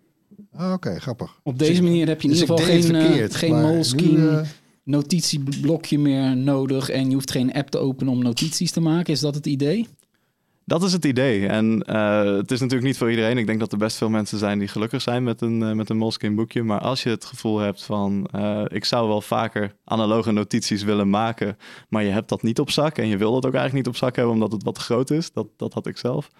Ah, Oké, grappig. Op deze manier heb je in Dus ieder ik geval deed het geen, eh, verkeerd, geen maar nu, Moleskine eh, notitieblokje meer nodig. En je hoeft geen app te openen om notities te maken. Is dat het idee? Dat is het idee. En uh, het is natuurlijk niet voor iedereen. Ik denk dat er best veel mensen zijn die gelukkig zijn met een, uh, met een Moleskine boekje. Maar als je het gevoel hebt van... Uh, ik zou wel vaker analoge notities willen maken... maar je hebt dat niet op zak... en je wil dat ook eigenlijk niet op zak hebben... omdat het wat te groot is. Dat, dat had ik zelf.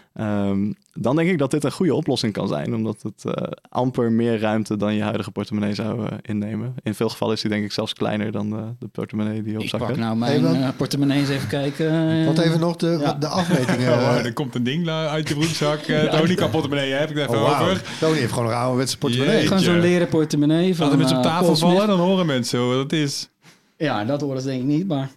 Um, dan denk ik dat dit een goede oplossing kan zijn. Omdat het uh, amper meer ruimte dan je huidige portemonnee zou uh, innemen. In veel gevallen is die denk ik zelfs kleiner dan de, de portemonnee die je op Ik zak pak hebt. nou mijn Hey, uh, portemonnee eens even kijken. Uh, Wat even nog de, Ja. de afmetingen. Oh, eh, er komt een ding uit je broekzak. Uh, Tony kan portemonnee, heb ik het even oh, wauw. over. Tony heeft gewoon een ouderwetse portemonnee. Jee. Gewoon zo'n Jeetje. leren portemonnee van Als we met z'n uh, op tafel Paul Smith. vallen, dan horen mensen hoe dat is. Ja, dat horen ze denk ik niet, maar...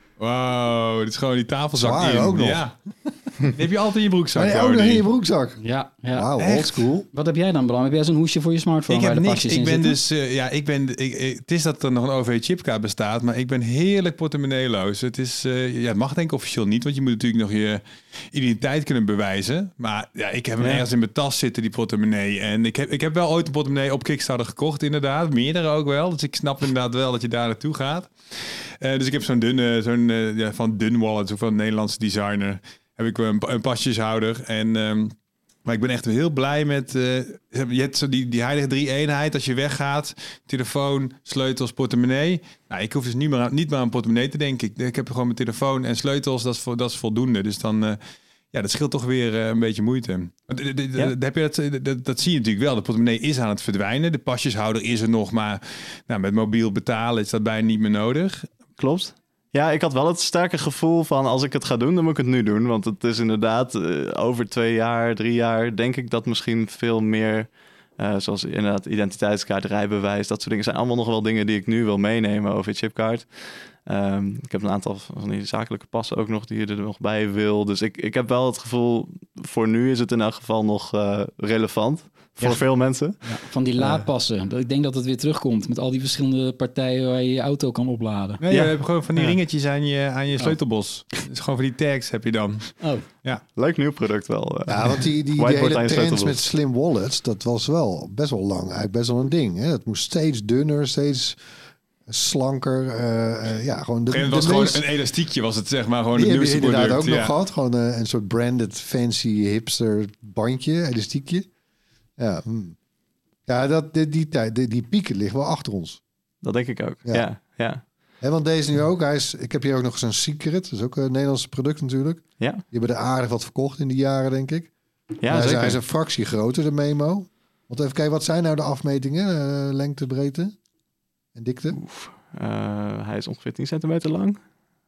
Wauw, dit is gewoon die tafelzak Zwaar in. ook nog. Ja. Die heb je altijd in je broekzak. Maar ook nog Tony. in je broekzak. Ja, ja. Wauw, Echt? old school. Wat heb jij dan, Bram? Heb jij zo'n hoesje voor je smartphone Ik waar heb de niks. pasjes Ik in ben zitten? dus, uh, ja, ik ben, ik, ik- het is dat er nog een O V-chipkaart bestaat, maar ik ben heerlijk portemonneeloos. Het is, uh, ja, het mag denk ik officieel niet, want je moet natuurlijk nog je identiteit kunnen bewijzen. Maar ja, ik heb hem Ja. ergens in mijn tas zitten, die portemonnee. En ik heb, ik heb wel ooit een portemonnee op Kickstarter gekocht, inderdaad. Meerdere ook wel. Dus ik snap inderdaad wel dat je daar naartoe gaat. Uh, dus ik heb zo'n dunne, zo'n uh, ja, van Dun Wallet, ook van een Nederlandse designer. Heb ik een, een pasjeshouder. En, um, maar ik ben echt heel blij met... Uh, je hebt zo die, die heilige drie-eenheid. Als je weggaat, telefoon, sleutels, portemonnee. Nou, ik hoef dus niet meer aan, niet meer aan portemonnee te denken. Ik, ik heb gewoon mijn telefoon en sleutels. Dat is, voor, dat is voldoende. Dus dan... Uh, ja, dat scheelt toch weer uh, een beetje moeite. Want, uh, d- d- Ja. d- heb je dat, dat, dat zie je natuurlijk wel. De portemonnee is aan het verdwijnen. De pasjeshouder is er nog. Maar nou, met mobiel betalen is dat bijna niet meer nodig. Klopt. Ja, ik had wel het sterke gevoel van als ik het ga doen, dan moet ik het nu doen. Want het is inderdaad uh, over twee jaar, drie jaar, denk ik dat misschien veel meer, uh, zoals inderdaad identiteitskaart, rijbewijs, dat soort dingen zijn allemaal nog wel dingen die ik nu wil meenemen over chipkaart. Um, ik heb een aantal van die zakelijke passen ook nog die je er nog bij wil. Dus ik, ik heb wel het gevoel, voor nu is het in elk geval nog uh, relevant. Voor Ja. veel mensen. Ja, van die laadpassen. Ik denk dat het weer terugkomt met al die verschillende partijen waar je je auto kan opladen. Nee, Ja. je hebt gewoon van die Ja. ringetjes aan je, aan je sleutelbos. Dus gewoon van die tags heb je dan. Oh, Leuk nieuw product wel. uh. Ja, want die, die, die Whiteboard aan hele je trends sleutelbos. met slim wallets, dat was wel best wel lang. Eigenlijk best wel een ding. Hè? Het moest steeds dunner, steeds slanker. uh, uh, ja, gewoon de, Op een gegeven de moment was gewoon meest- een elastiekje, was het zeg maar gewoon die het heb je nieuwste inderdaad product. ook nog ja. gehad. Gewoon uh, een soort branded fancy hipster bandje, elastiekje. Ja, hmm. ja dat, die, die tijd, die, die pieken liggen wel achter ons. Dat denk ik ook. Ja. Ja, ja. Hè, want deze nu ook. Hij is, ik heb hier ook nog zo'n Secret. Dat is ook een Nederlands product natuurlijk. Ja, Die hebben er aardig wat verkocht in die jaren, denk ik. ja hij, is, zeker. hij is een fractie groter, de memo. Want even kijken, wat zijn nou de afmetingen? Uh, lengte, breedte en dikte? Uh, hij is ongeveer tien centimeter lang.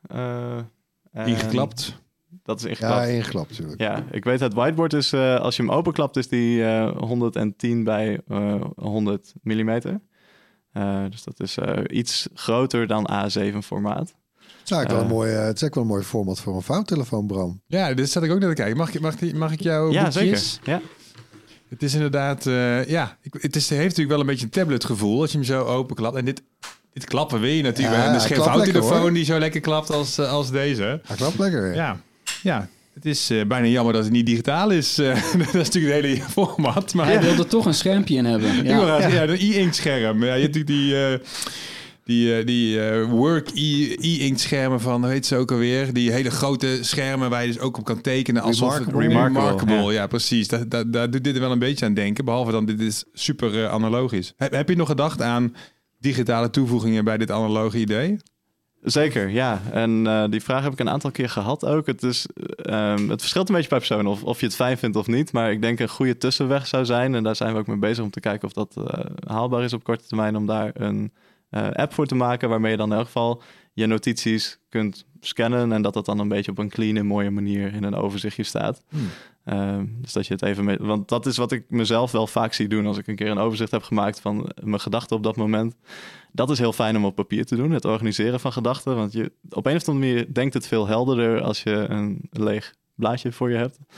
Uh, Ingeklapt. Dat is ingeklapt. Ja, ingeklapt natuurlijk. Ja, ik weet het whiteboard is, uh, als je hem openklapt, is die uh, honderdtien bij uh, honderd millimeter. Uh, dus dat is uh, iets groter dan A zeven formaat. Het is eigenlijk Uh, wel een mooi, uh, het is eigenlijk wel een mooi format voor een vouwtelefoon, Bram. Ja, dit zat ik ook naar te kijken. Mag, mag, mag ik jou Ja, boekjes? zeker. Ja. Het is inderdaad, uh, ja, ik, het is, heeft natuurlijk wel een beetje een tabletgevoel als je hem zo openklapt. En dit, dit klappen wil je natuurlijk. Ja, Ja, er is geen klapt vouwtelefoon lekker, hoor. die zo lekker klapt als, uh, als deze. Hij klapt lekker. Ja. Ja, ja. Het is uh, bijna jammer dat het niet digitaal is. Uh, dat is natuurlijk het hele format. Maar Hij ja. wilde toch een schermpje in hebben. Ja, Ja. ja. ja de e-ink scherm. Ja, je hebt natuurlijk die, uh, die, uh, die uh, work e-ink schermen van, hoe heet ze ook alweer? Die hele grote schermen waar je dus ook op kan tekenen. Alsof Remarkable. Het, Remarkable, remarkable, ja, ja. precies. Daar, daar, daar doet dit er wel een beetje aan denken. Behalve dan, dit is super uh, analogisch. Heb, heb je nog gedacht aan digitale toevoegingen bij dit analoge idee? Zeker, ja. En uh, die vraag heb ik een aantal keer gehad ook. Het, is, um, het verschilt een beetje per persoon of, of je het fijn vindt of niet. Maar ik denk een goede tussenweg zou zijn. En daar zijn we ook mee bezig om te kijken of dat uh, haalbaar is op korte termijn. Om daar een uh, app voor te maken waarmee je dan in elk geval je notities kunt scannen. En dat dat dan een beetje op een clean en mooie manier in een overzichtje staat. Hmm. Uh, dus dat je het even mee... Want dat is wat ik mezelf wel vaak zie doen als ik een keer een overzicht heb gemaakt van mijn gedachten op dat moment. Dat is heel fijn om op papier te doen, het organiseren van gedachten. Want je, op een of andere manier denkt het veel helderder als je een leeg blaadje voor je hebt.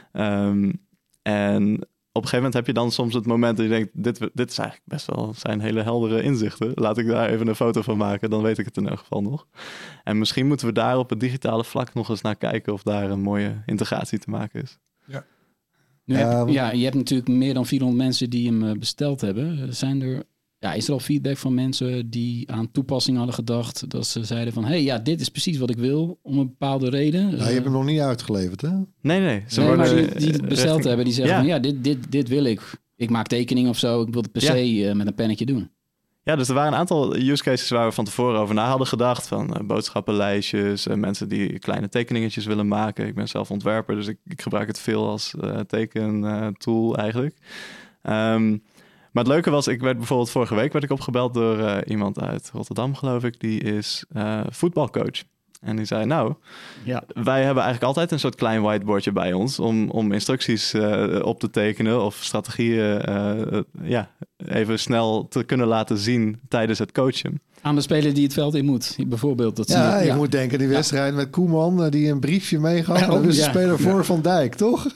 Um, en op een gegeven moment heb je dan soms het moment dat je denkt, dit, dit is eigenlijk best wel zijn hele heldere inzichten. Laat ik daar even een foto van maken, dan weet ik het in elk geval nog. En misschien moeten we daar op het digitale vlak nog eens naar kijken of daar een mooie integratie te maken is. Ja. Nu heb, Ja, ja, je hebt natuurlijk meer dan vierhonderd mensen die hem uh, besteld hebben. Zijn er, ja, is er al feedback van mensen die aan toepassing hadden gedacht? Dat ze zeiden van, hé, hey, ja, dit is precies wat ik wil om een bepaalde reden. Nou, je hebt hem nog niet uitgeleverd, hè? Nee, nee. Ze Nee, worden, maar die, die het besteld richting- hebben, die zeggen Ja. van, ja, dit, dit, dit wil ik. Ik maak tekening of zo, ik wil het per Ja. se uh, met een pennetje doen. Ja, dus er waren een aantal use cases waar we van tevoren over na hadden gedacht. Van uh, boodschappenlijstjes, uh, mensen die kleine tekeningetjes willen maken. Ik ben zelf ontwerper, dus ik, ik gebruik het veel als uh, tekentool uh, eigenlijk. Um, maar het leuke was, ik werd bijvoorbeeld vorige week werd ik opgebeld door uh, iemand uit Rotterdam, geloof ik. Die is uh, voetbalcoach. En die zei, nou, Ja. wij hebben eigenlijk altijd een soort klein whiteboardje bij ons om, om instructies uh, op te tekenen of strategieën uh, ja, even snel te kunnen laten zien tijdens het coachen. Aan de speler die het veld in moet, bijvoorbeeld. Dat Ja, zie je je, moet denken die wedstrijd met Koeman, uh, die een briefje meegaf. Ja, dat is de ja. speler voor Van Dijk, toch?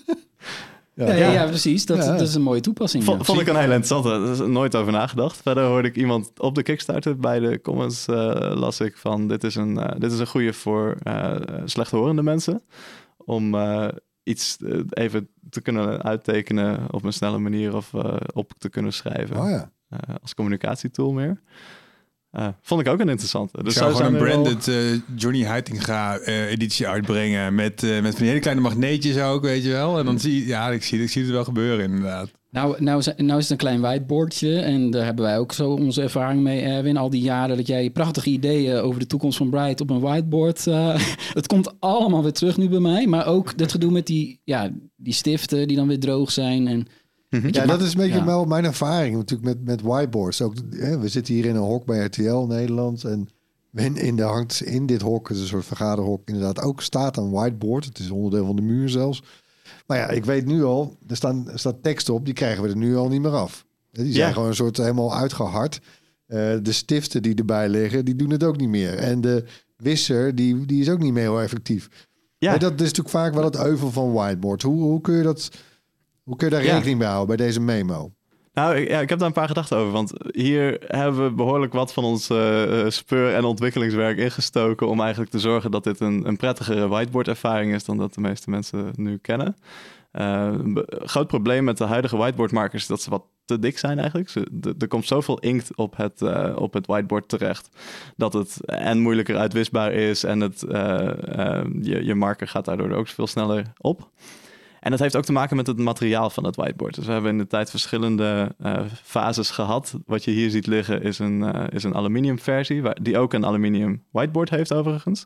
Ja, ja, ja, precies. Dat, Ja. dat is een mooie toepassing. Vond, ja. vond ik een hele interessante. Daar is nooit over nagedacht. Verder hoorde ik iemand op de Kickstarter bij de comments uh, las ik van dit is een, uh, dit is een goede voor uh, slechthorende mensen. Om uh, iets uh, even te kunnen uittekenen op een snelle manier of uh, op te kunnen schrijven. Oh ja. Uh, als communicatietool meer. Uh, vond ik ook een interessante. Ik Dus zou zo gewoon een zijn er wel- branded uh, Johnny Heitinga uh, editie uitbrengen. Met, uh, met van die hele kleine magneetjes ook, weet je wel. En dan zie je, ja, ik zie, ik zie het wel gebeuren inderdaad. Nou, nou, is- nou is het een klein whiteboardje en daar hebben wij ook zo onze ervaring mee, Erwin. Al die jaren dat jij prachtige ideeën over de toekomst van Bright op een whiteboard... Uh, het komt allemaal weer terug nu bij mij. Maar ook dat gedoe met die, ja, die stiften die dan weer droog zijn. En, Ja, dat is een beetje Ja. wel mijn ervaring natuurlijk met, met whiteboards. Ook, hè, we zitten hier in een hok bij R T L Nederland. En in, in, de hangt, in dit hok, het is een soort vergaderhok, inderdaad ook staat een whiteboard. Het is onderdeel van de muur zelfs. Maar ja, ik weet nu al, er, staan, er staat tekst op, die krijgen we er nu al niet meer af. Die zijn Ja. gewoon een soort helemaal uitgehard. Uh, de stiften die erbij liggen, die doen het ook niet meer. En de wisser, die, die is ook niet meer heel effectief. Ja. Ja. Dat is natuurlijk vaak wel het euvel van whiteboard. Hoe, hoe kun je dat... Hoe kun je daar Ja. rekening mee houden bij deze memo? Nou, ik- ja, ik heb daar een paar gedachten over. Want hier hebben we behoorlijk wat van ons uh, speur- en ontwikkelingswerk ingestoken om eigenlijk te zorgen dat dit een, een prettigere whiteboard-ervaring is dan dat de meeste mensen nu kennen. Uh, een be- groot probleem met de huidige whiteboard-markers is dat ze wat te dik zijn eigenlijk. Ze, de, er komt zoveel inkt op het, uh, op het whiteboard terecht dat het en moeilijker uitwisbaar is en het, uh, uh, je, je marker gaat daardoor ook veel sneller op. En dat heeft ook te maken met het materiaal van het whiteboard. Dus we hebben in de tijd verschillende uh, fases gehad. Wat je hier ziet liggen is een, uh, is een aluminium versie, waar, die ook een aluminium whiteboard heeft overigens.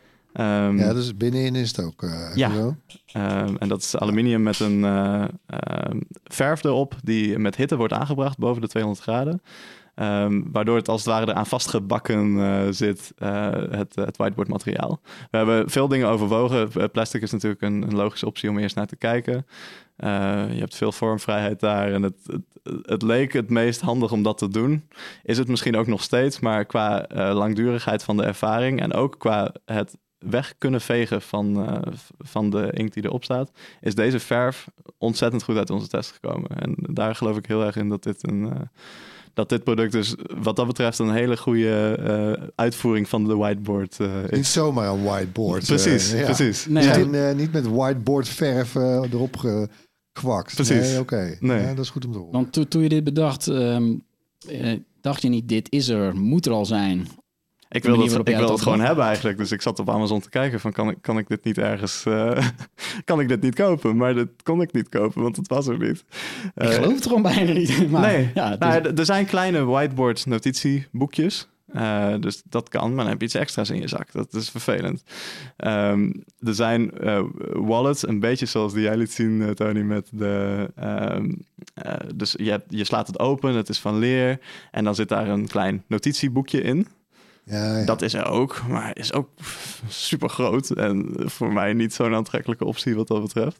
Um, Ja, dus binnenin is het ook uh, Ja. zo. um, en dat is aluminium met een uh, uh, verf erop die met hitte wordt aangebracht boven de tweehonderd graden. Um, waardoor het als het ware eraan vastgebakken uh, zit, uh, het, het whiteboard materiaal. We hebben veel dingen overwogen. Plastic is natuurlijk een, een logische optie om eerst naar te kijken. Uh, je hebt veel vormvrijheid daar en het, het, het leek het meest handig om dat te doen. Is het misschien ook nog steeds, maar qua uh, langdurigheid van de ervaring en ook qua het weg kunnen vegen van, uh, van de inkt die erop staat, is deze verf ontzettend goed uit onze test gekomen. En daar geloof ik heel erg in dat dit een... Uh, dat dit product dus wat dat betreft een hele goede uh, uitvoering van de whiteboard uh, is. Niet zomaar een whiteboard. Precies, uh, ja. precies. Nee, Niet, uh, niet met whiteboard verf uh, erop gekwakt. Precies. Nee, oké. Okay. Nee. Ja, dat is goed om te horen. Want to, toen je dit bedacht, um, uh, dacht je niet, dit is er, moet er al zijn. Ik wil manier het, waarop ik jij wil het het gewoon opdacht. hebben eigenlijk. Dus ik zat op Amazon te kijken van kan ik, kan ik dit niet ergens... Uh, kan ik dit niet kopen? Maar dat kon ik niet kopen, want het was er niet. Ik Uh, geloof het gewoon bijna niet. Maar, nee, ja, het nou, is- d- er zijn kleine whiteboard notitieboekjes. Uh, dus dat kan, maar dan heb je iets extra's in je zak. Dat is vervelend. Um, er zijn uh, wallets, een beetje zoals die jij liet zien, uh, Tony, met de... Um, uh, dus je, hebt, je slaat het open, het is van leer. En dan zit daar een klein notitieboekje in. Ja, ja. Dat is er ook, maar is ook super groot. En voor mij niet zo'n aantrekkelijke optie wat dat betreft.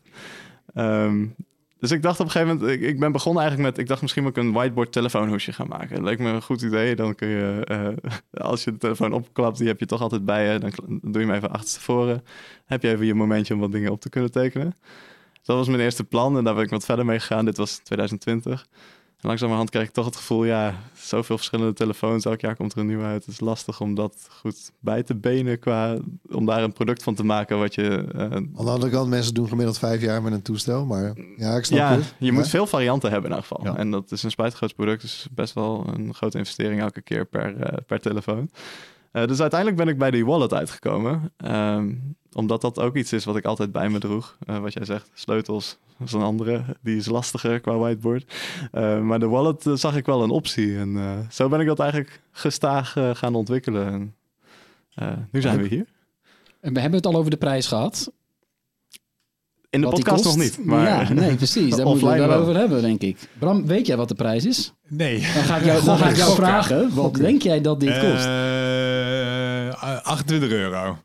Um, dus ik dacht op een gegeven moment, ik, ik ben begonnen eigenlijk met, ik dacht misschien moet ik een whiteboard telefoonhoesje gaan maken. Dat leek me een goed idee. Dan kun je, uh, als je de telefoon opklapt, die heb je toch altijd bij je. Dan doe je hem even achterstevoren. Heb je even je momentje om wat dingen op te kunnen tekenen. Dat was mijn eerste plan en daar ben ik wat verder mee gegaan. Dit was twintig twintig. En langzamerhand kreeg ik toch het gevoel, ja, zoveel verschillende telefoons. Elk jaar komt er een nieuwe uit. Het is lastig om dat goed bij te benen qua, om daar een product van te maken wat je... Uh, Aan de andere kant, mensen doen gemiddeld vijf jaar met een toestel. Maar ja, ik snap ja, het. je Ja? moet veel varianten hebben in elk geval. Ja. En dat is een spijtgroot product. Dus best wel een grote investering elke keer per, uh, per telefoon. Uh, dus uiteindelijk ben ik bij die wallet uitgekomen. Um, omdat dat ook iets is wat ik altijd bij me droeg. Uh, wat jij zegt, sleutels, dat is een andere. Die is lastiger qua whiteboard. Uh, maar de wallet uh, zag ik wel een optie. En uh, zo ben ik dat eigenlijk gestaag uh, gaan ontwikkelen. En, uh, nu zijn we hier. En we hebben het al over de prijs gehad. In de Wat die podcast nog kost. niet. Maar Ja, nee, precies. Daar moeten we offline het wel. wel over hebben, denk ik. Bram, weet jij wat de prijs is? Nee. Dan ga ik jou, dan ga ik jou Gokken. vragen. Wat denk jij dat dit kost? Uh, achtentwintig euro.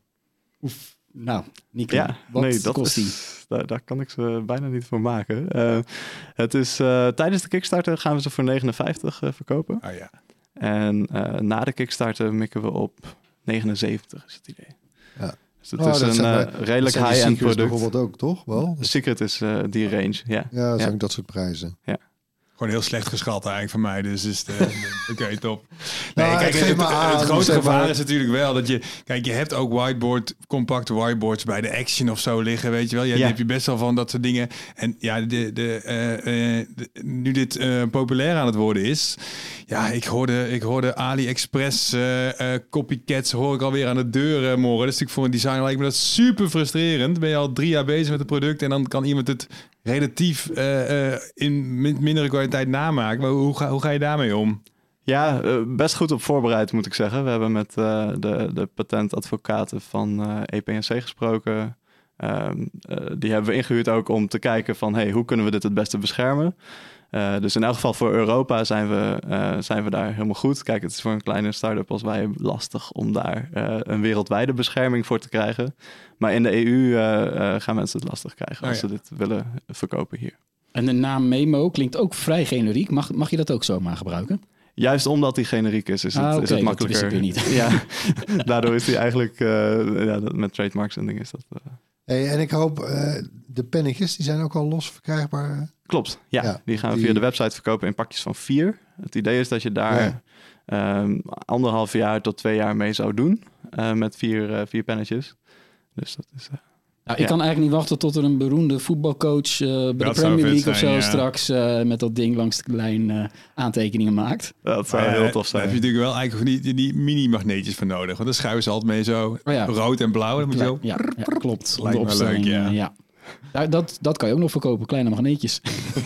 Nou, Nico, Ja, wat nee, dat kost die? is, daar, daar kan ik ze bijna niet voor maken. Uh, het is, uh, tijdens de Kickstarter gaan we ze voor negenenvijftig uh, verkopen. Oh ja. En uh, na de Kickstarter mikken we op negenenzeventig, is het idee. Ja. Dus het Oh, is dat een zijn uh, wij- redelijk Dat zijn die high-end Secrets product. bijvoorbeeld ook, toch? Wel? De Secret is uh, die range, ja. Ja, dat zijn Ja. dat soort prijzen. Gewoon heel slecht geschat eigenlijk van mij. Dus is het, uh, oké, okay, top. Nee, Nou, kijk, ik het, geef het, maar aan, het grote zeg gevaar maar- is natuurlijk wel dat je... Kijk, je hebt ook whiteboard, compacte whiteboards bij de Action of zo liggen, weet je wel. Ja, Ja. die heb je best wel van dat soort dingen. En ja, de, de, uh, uh, de, nu dit uh, populair aan het worden is... Ja, ik hoorde, ik hoorde AliExpress uh, uh, copycats hoor ik alweer aan de deur uh, morgen. Dat is natuurlijk voor een designer lijkt me dat super frustrerend. Ben je al drie jaar bezig met het product en dan kan iemand het relatief uh, uh, in min- mindere kwaliteit namaken. Maar hoe ga, hoe ga je daarmee om? Ja, uh, best goed op voorbereid moet ik zeggen. We hebben met uh, de, de patentadvocaten van uh, E P N C gesproken. Um, uh, die hebben we ingehuurd ook om te kijken van... Hey, hoe kunnen we dit het beste beschermen? Uh, dus in elk geval voor Europa zijn we, uh, zijn we daar helemaal goed. Kijk, het is voor een kleine start-up als wij lastig om daar uh, een wereldwijde bescherming voor te krijgen. Maar in de E U uh, uh, gaan mensen het lastig krijgen als Oh ja. ze dit willen verkopen hier. En de naam Memo klinkt ook vrij generiek. Mag, mag je dat ook zomaar gebruiken? Juist omdat die generiek is, is het, Ah, is oké, het dat makkelijker. wist ik weer niet. Ja, daardoor is die eigenlijk uh, ja, dat- met trademarks en dingen is dat... Uh, Hey, en ik hoop, uh, de pennetjes, die zijn ook al los verkrijgbaar. Klopt, ja, Ja, die gaan we die- via de website verkopen in pakjes van vier. Het idee is dat je daar um, anderhalf jaar tot twee jaar mee zou doen uh, met vier, uh, vier pennetjes. Dus dat is... Uh, Nou, ik Ja. kan eigenlijk niet wachten tot er een beroemde voetbalcoach uh, bij de Dat zou Premier vet League of zo zijn, ja. straks uh, met dat ding langs de lijn uh, aantekeningen maakt. dat zou Maar, heel uh, tof zijn. Daar heb je natuurlijk wel eigenlijk die, die, die mini-magneetjes voor nodig. Want dan schuiven ze altijd mee zo Oh ja. rood en blauw. Dan moet je zo... Ja, ja, klopt. Lijkt me De opstelling, leuk, ja. uh, ja. Nou, dat, dat kan je ook nog verkopen, kleine magneetjes.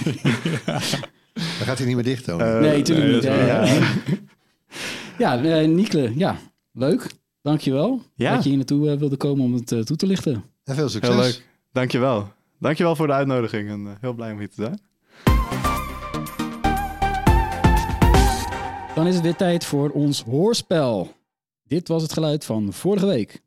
Dan gaat hij niet meer dicht, Tony. Uh, nee, natuurlijk nee, niet. dat is hè. waar. Ja, uh, Niekle, ja, leuk. Dankjewel Ja. dat je hier naartoe uh, wilde komen om het uh, toe te lichten. En veel succes. Heel leuk. Dankjewel. Dankjewel voor de uitnodiging en uh, heel blij om hier te zijn. Dan is het weer tijd voor ons hoorspel. Dit was het geluid van vorige week.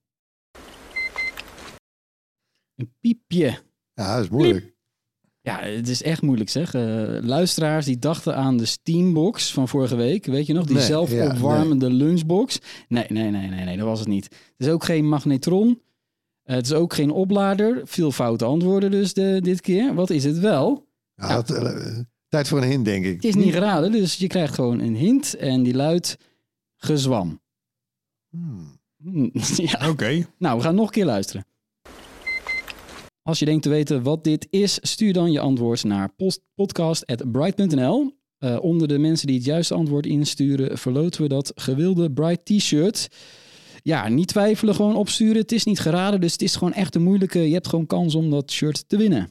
Een piepje. Ja, dat is moeilijk. Ja, het is echt moeilijk zeg. Uh, luisteraars die dachten aan de Steambox van vorige week. Weet je nog? Die Nee, zelfopwarmende lunchbox. Nee, nee, nee, nee, nee, dat was het niet. Het is ook geen magnetron. Uh, het is ook geen oplader. Veel foute antwoorden dus de, dit keer. Wat is het wel? Ja, het, uh, tijd voor een hint, denk ik. Het is niet geraden, dus je krijgt gewoon een hint. En die luidt gezwam. Hmm. Hmm, ja. Oké. Okay. Nou, we gaan nog een keer luisteren. Als je denkt te weten wat dit is, stuur dan je antwoord naar podcast at bright punt n l. Uh, onder de mensen die het juiste antwoord insturen, verloten we dat gewilde Bright t-shirt. Ja, niet twijfelen, gewoon opsturen. Het is niet geraden, dus het is gewoon echt een moeilijke. Je hebt gewoon kans om dat shirt te winnen.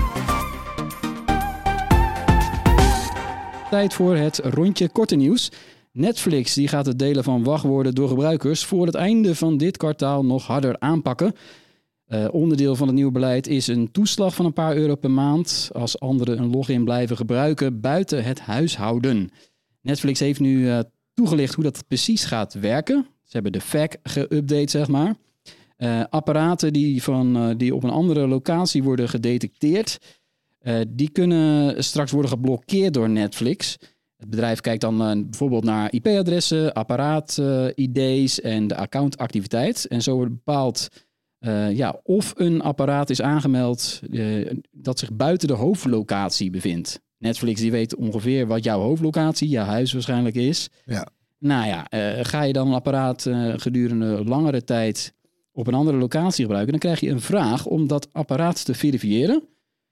Tijd voor het rondje korte nieuws. Netflix die gaat het delen van wachtwoorden door gebruikers voor het einde van dit kwartaal nog harder aanpakken. Uh, onderdeel van het nieuwe beleid is een toeslag van een paar euro per maand als anderen een login blijven gebruiken buiten het huishouden. Netflix heeft nu uh, toegelicht hoe dat precies gaat werken. Ze hebben de F A Q geüpdate, zeg maar. Uh, apparaten die, van, uh, die op een andere locatie worden gedetecteerd, uh, die kunnen straks worden geblokkeerd door Netflix. Het bedrijf kijkt dan uh, bijvoorbeeld naar I P-adressen, apparaat-I D's uh, en de accountactiviteit. En zo wordt bepaald Uh, ja, of een apparaat is aangemeld uh, dat zich buiten de hoofdlocatie bevindt. Netflix die weet ongeveer wat jouw hoofdlocatie, jouw huis waarschijnlijk is. Ja. Nou ja, uh, ga je dan een apparaat uh, gedurende langere tijd op een andere locatie gebruiken, dan krijg je een vraag om dat apparaat te verifiëren.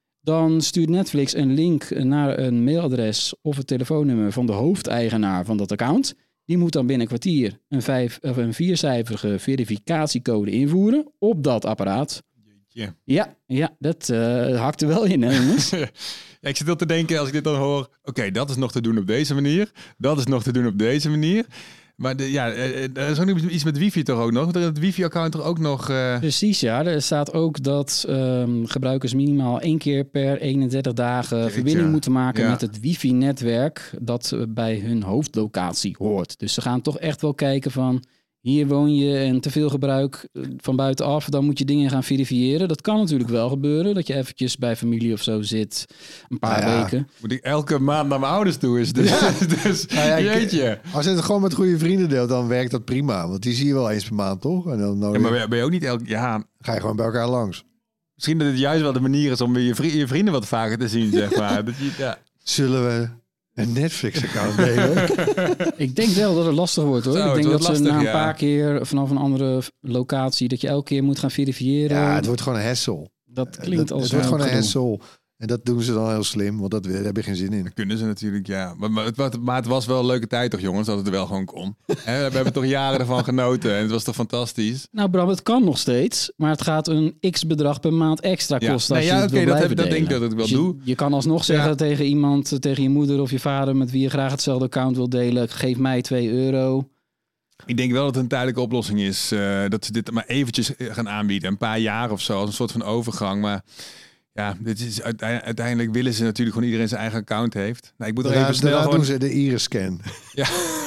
Dan stuurt Netflix een link naar een mailadres of het telefoonnummer van de hoofdeigenaar van dat account. Die moet dan binnen een kwartier een, vijf, of een viercijferige verificatiecode invoeren op dat apparaat. Jeetje. Ja, ja, dat uh, hakt er wel in, hè, jongens? Ja, ik zit al te denken als ik dit dan hoor. Oké, okay, dat is nog te doen op deze manier. Dat is nog te doen op deze manier. Maar de, ja, er is ook nog iets met wifi toch ook nog? Het wifi-account er ook nog... Uh... Precies, ja. Er staat ook dat um, gebruikers minimaal één keer per eenendertig dagen Jeetje. verbinding moeten maken ja. met het wifi-netwerk dat bij hun hoofdlocatie hoort. Dus ze gaan toch echt wel kijken van... Hier woon je en te veel gebruik van buitenaf, dan moet je dingen gaan verifiëren. Dat kan natuurlijk wel gebeuren, dat je eventjes bij familie of zo zit, een paar nou ja, weken. Moet ik elke maand naar mijn ouders toe is, dus, ja. dus nou ja, jeetje. Als je het gewoon met goede vrienden deelt, dan werkt dat prima. Want die zie je wel eens per maand, toch? En dan nou ja, maar ben je ook niet elke... Ja. Ga je gewoon bij elkaar langs. Misschien dat het juist wel de manier is om je, vri- je vrienden wat vaker te zien, zeg maar. dat je, ja. Zullen we... een Netflix-account delen? Ik denk wel dat het lastig wordt, hoor. Zo, ik denk dat lastig, ze na een ja. paar keer vanaf een andere locatie... dat je elke keer moet gaan verifiëren. Ja, het wordt gewoon een hassle. Dat klinkt dat, als Het wordt gewoon een gedoe. hassle. En dat doen ze dan heel slim, want dat daar heb je geen zin in. Dat kunnen ze natuurlijk, ja. Maar, maar, het, maar het was wel een leuke tijd toch, jongens, dat het er wel gewoon kon. He, we hebben toch jaren ervan genoten en het was toch fantastisch. Nou Bram, het kan nog steeds, maar het gaat een x-bedrag per maand extra ja. kosten nee, als ja, je het okay, wil dat, blijven heb, dat delen. denk ik dat ik wel dus je, doe. Je kan alsnog zeggen ja. tegen tegen iemand, tegen je moeder of je vader met wie je graag hetzelfde account wil delen, geef mij twee euro. Ik denk wel dat het een tijdelijke oplossing is. Uh, dat ze dit maar eventjes gaan aanbieden. Een paar jaar of zo, als een soort van overgang. Maar ja, dit is uiteindelijk willen ze natuurlijk gewoon iedereen zijn eigen account heeft. Nou, ik moet er Daarna, even snel daarna gewoon... doen ze de iris-scan. Ja,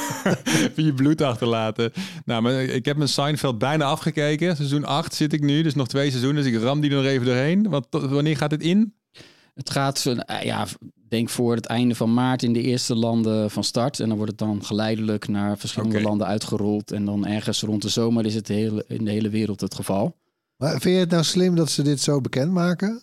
even je bloed achterlaten. Nou, maar ik heb mijn Seinfeld bijna afgekeken. Seizoen acht zit ik nu, dus nog twee seizoenen. Dus ik ram die er nog even doorheen. Want tot, wanneer gaat het in? Het gaat, ja, denk voor het einde van maart in de eerste landen van start. En dan wordt het dan geleidelijk naar verschillende okay. landen uitgerold. En dan ergens rond de zomer is het de hele, in de hele wereld het geval. Maar vind je het nou slim dat ze dit zo bekendmaken?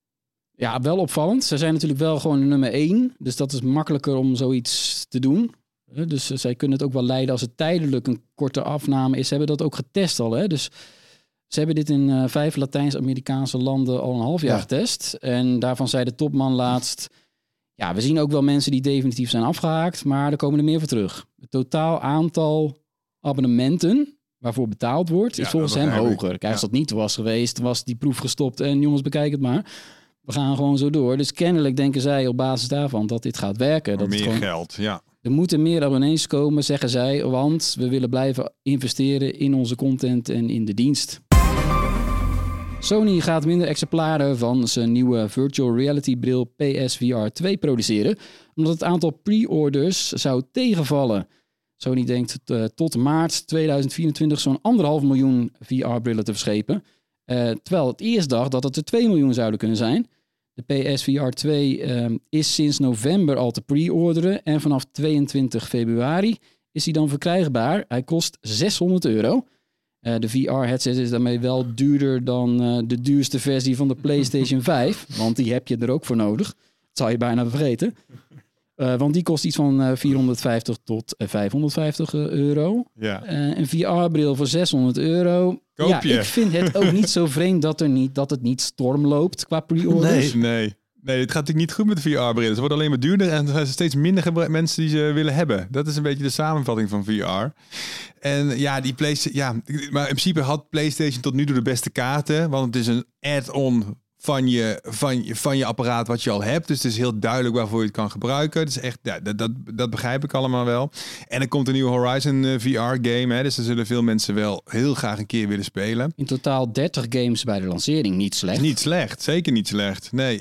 Ja, wel opvallend. Ze zijn natuurlijk wel gewoon nummer één. Dus dat is makkelijker om zoiets te doen. Dus zij kunnen het ook wel leiden als het tijdelijk een korte afname is. Ze hebben dat ook getest al. Hè? Dus ze hebben dit in uh, vijf Latijns-Amerikaanse landen al een half jaar ja. getest. En daarvan zei de topman laatst... Ja, we zien ook wel mensen die definitief zijn afgehaakt. Maar er komen er meer voor terug. Het totaal aantal abonnementen waarvoor betaald wordt... Ja, is volgens hem hoger. Kijk, als ja. dat niet was geweest, was die proef gestopt. En jongens, bekijk het maar. We gaan gewoon zo door. Dus kennelijk denken zij op basis daarvan dat dit gaat werken. Dat meer gewoon, geld, ja. Er moeten meer abonnees komen, zeggen zij. Want we willen blijven investeren in onze content en in de dienst. Sony gaat minder exemplaren van zijn nieuwe virtual reality bril P S V R twee produceren, omdat het aantal pre-orders zou tegenvallen. Sony denkt uh, tot maart tweeduizend vierentwintig zo'n anderhalf miljoen V R-brillen te verschepen. Uh, terwijl het eerst dacht dat het er twee miljoen zouden kunnen zijn. De P S V R twee uh, is sinds november al te pre-orderen en vanaf tweeëntwintig februari is hij dan verkrijgbaar. Hij kost zeshonderd euro. Uh, de V R-headset is daarmee wel duurder dan uh, de duurste versie van de PlayStation vijf. Want die heb je er ook voor nodig. Dat zou je bijna vergeten. Uh, want die kost iets van uh, vierhonderdvijftig tot uh, vijfhonderdvijftig euro. Ja. Uh, een V R-bril voor zeshonderd euro. Koop ja, je. ik vind het ook niet zo vreemd dat, er niet, dat het niet storm loopt qua pre-orders. Nee, nee. Nee, het gaat natuurlijk niet goed met de V R-brillen. Ze worden alleen maar duurder en er zijn steeds minder gebru- mensen die ze willen hebben. Dat is een beetje de samenvatting van V R. En ja, die PlayStation, ja, maar in principe had PlayStation tot nu toe de beste kaarten, want het is een add-on van je, van, je, van je apparaat wat je al hebt. Dus het is heel duidelijk waarvoor je het kan gebruiken. Het is echt, ja, dat, dat, dat begrijp ik allemaal wel. En er komt een nieuwe Horizon uh, V R-game. Hè, dus er zullen veel mensen wel heel graag een keer willen spelen. In totaal dertig games bij de lancering. Niet slecht. Niet slecht, zeker niet slecht. Nee.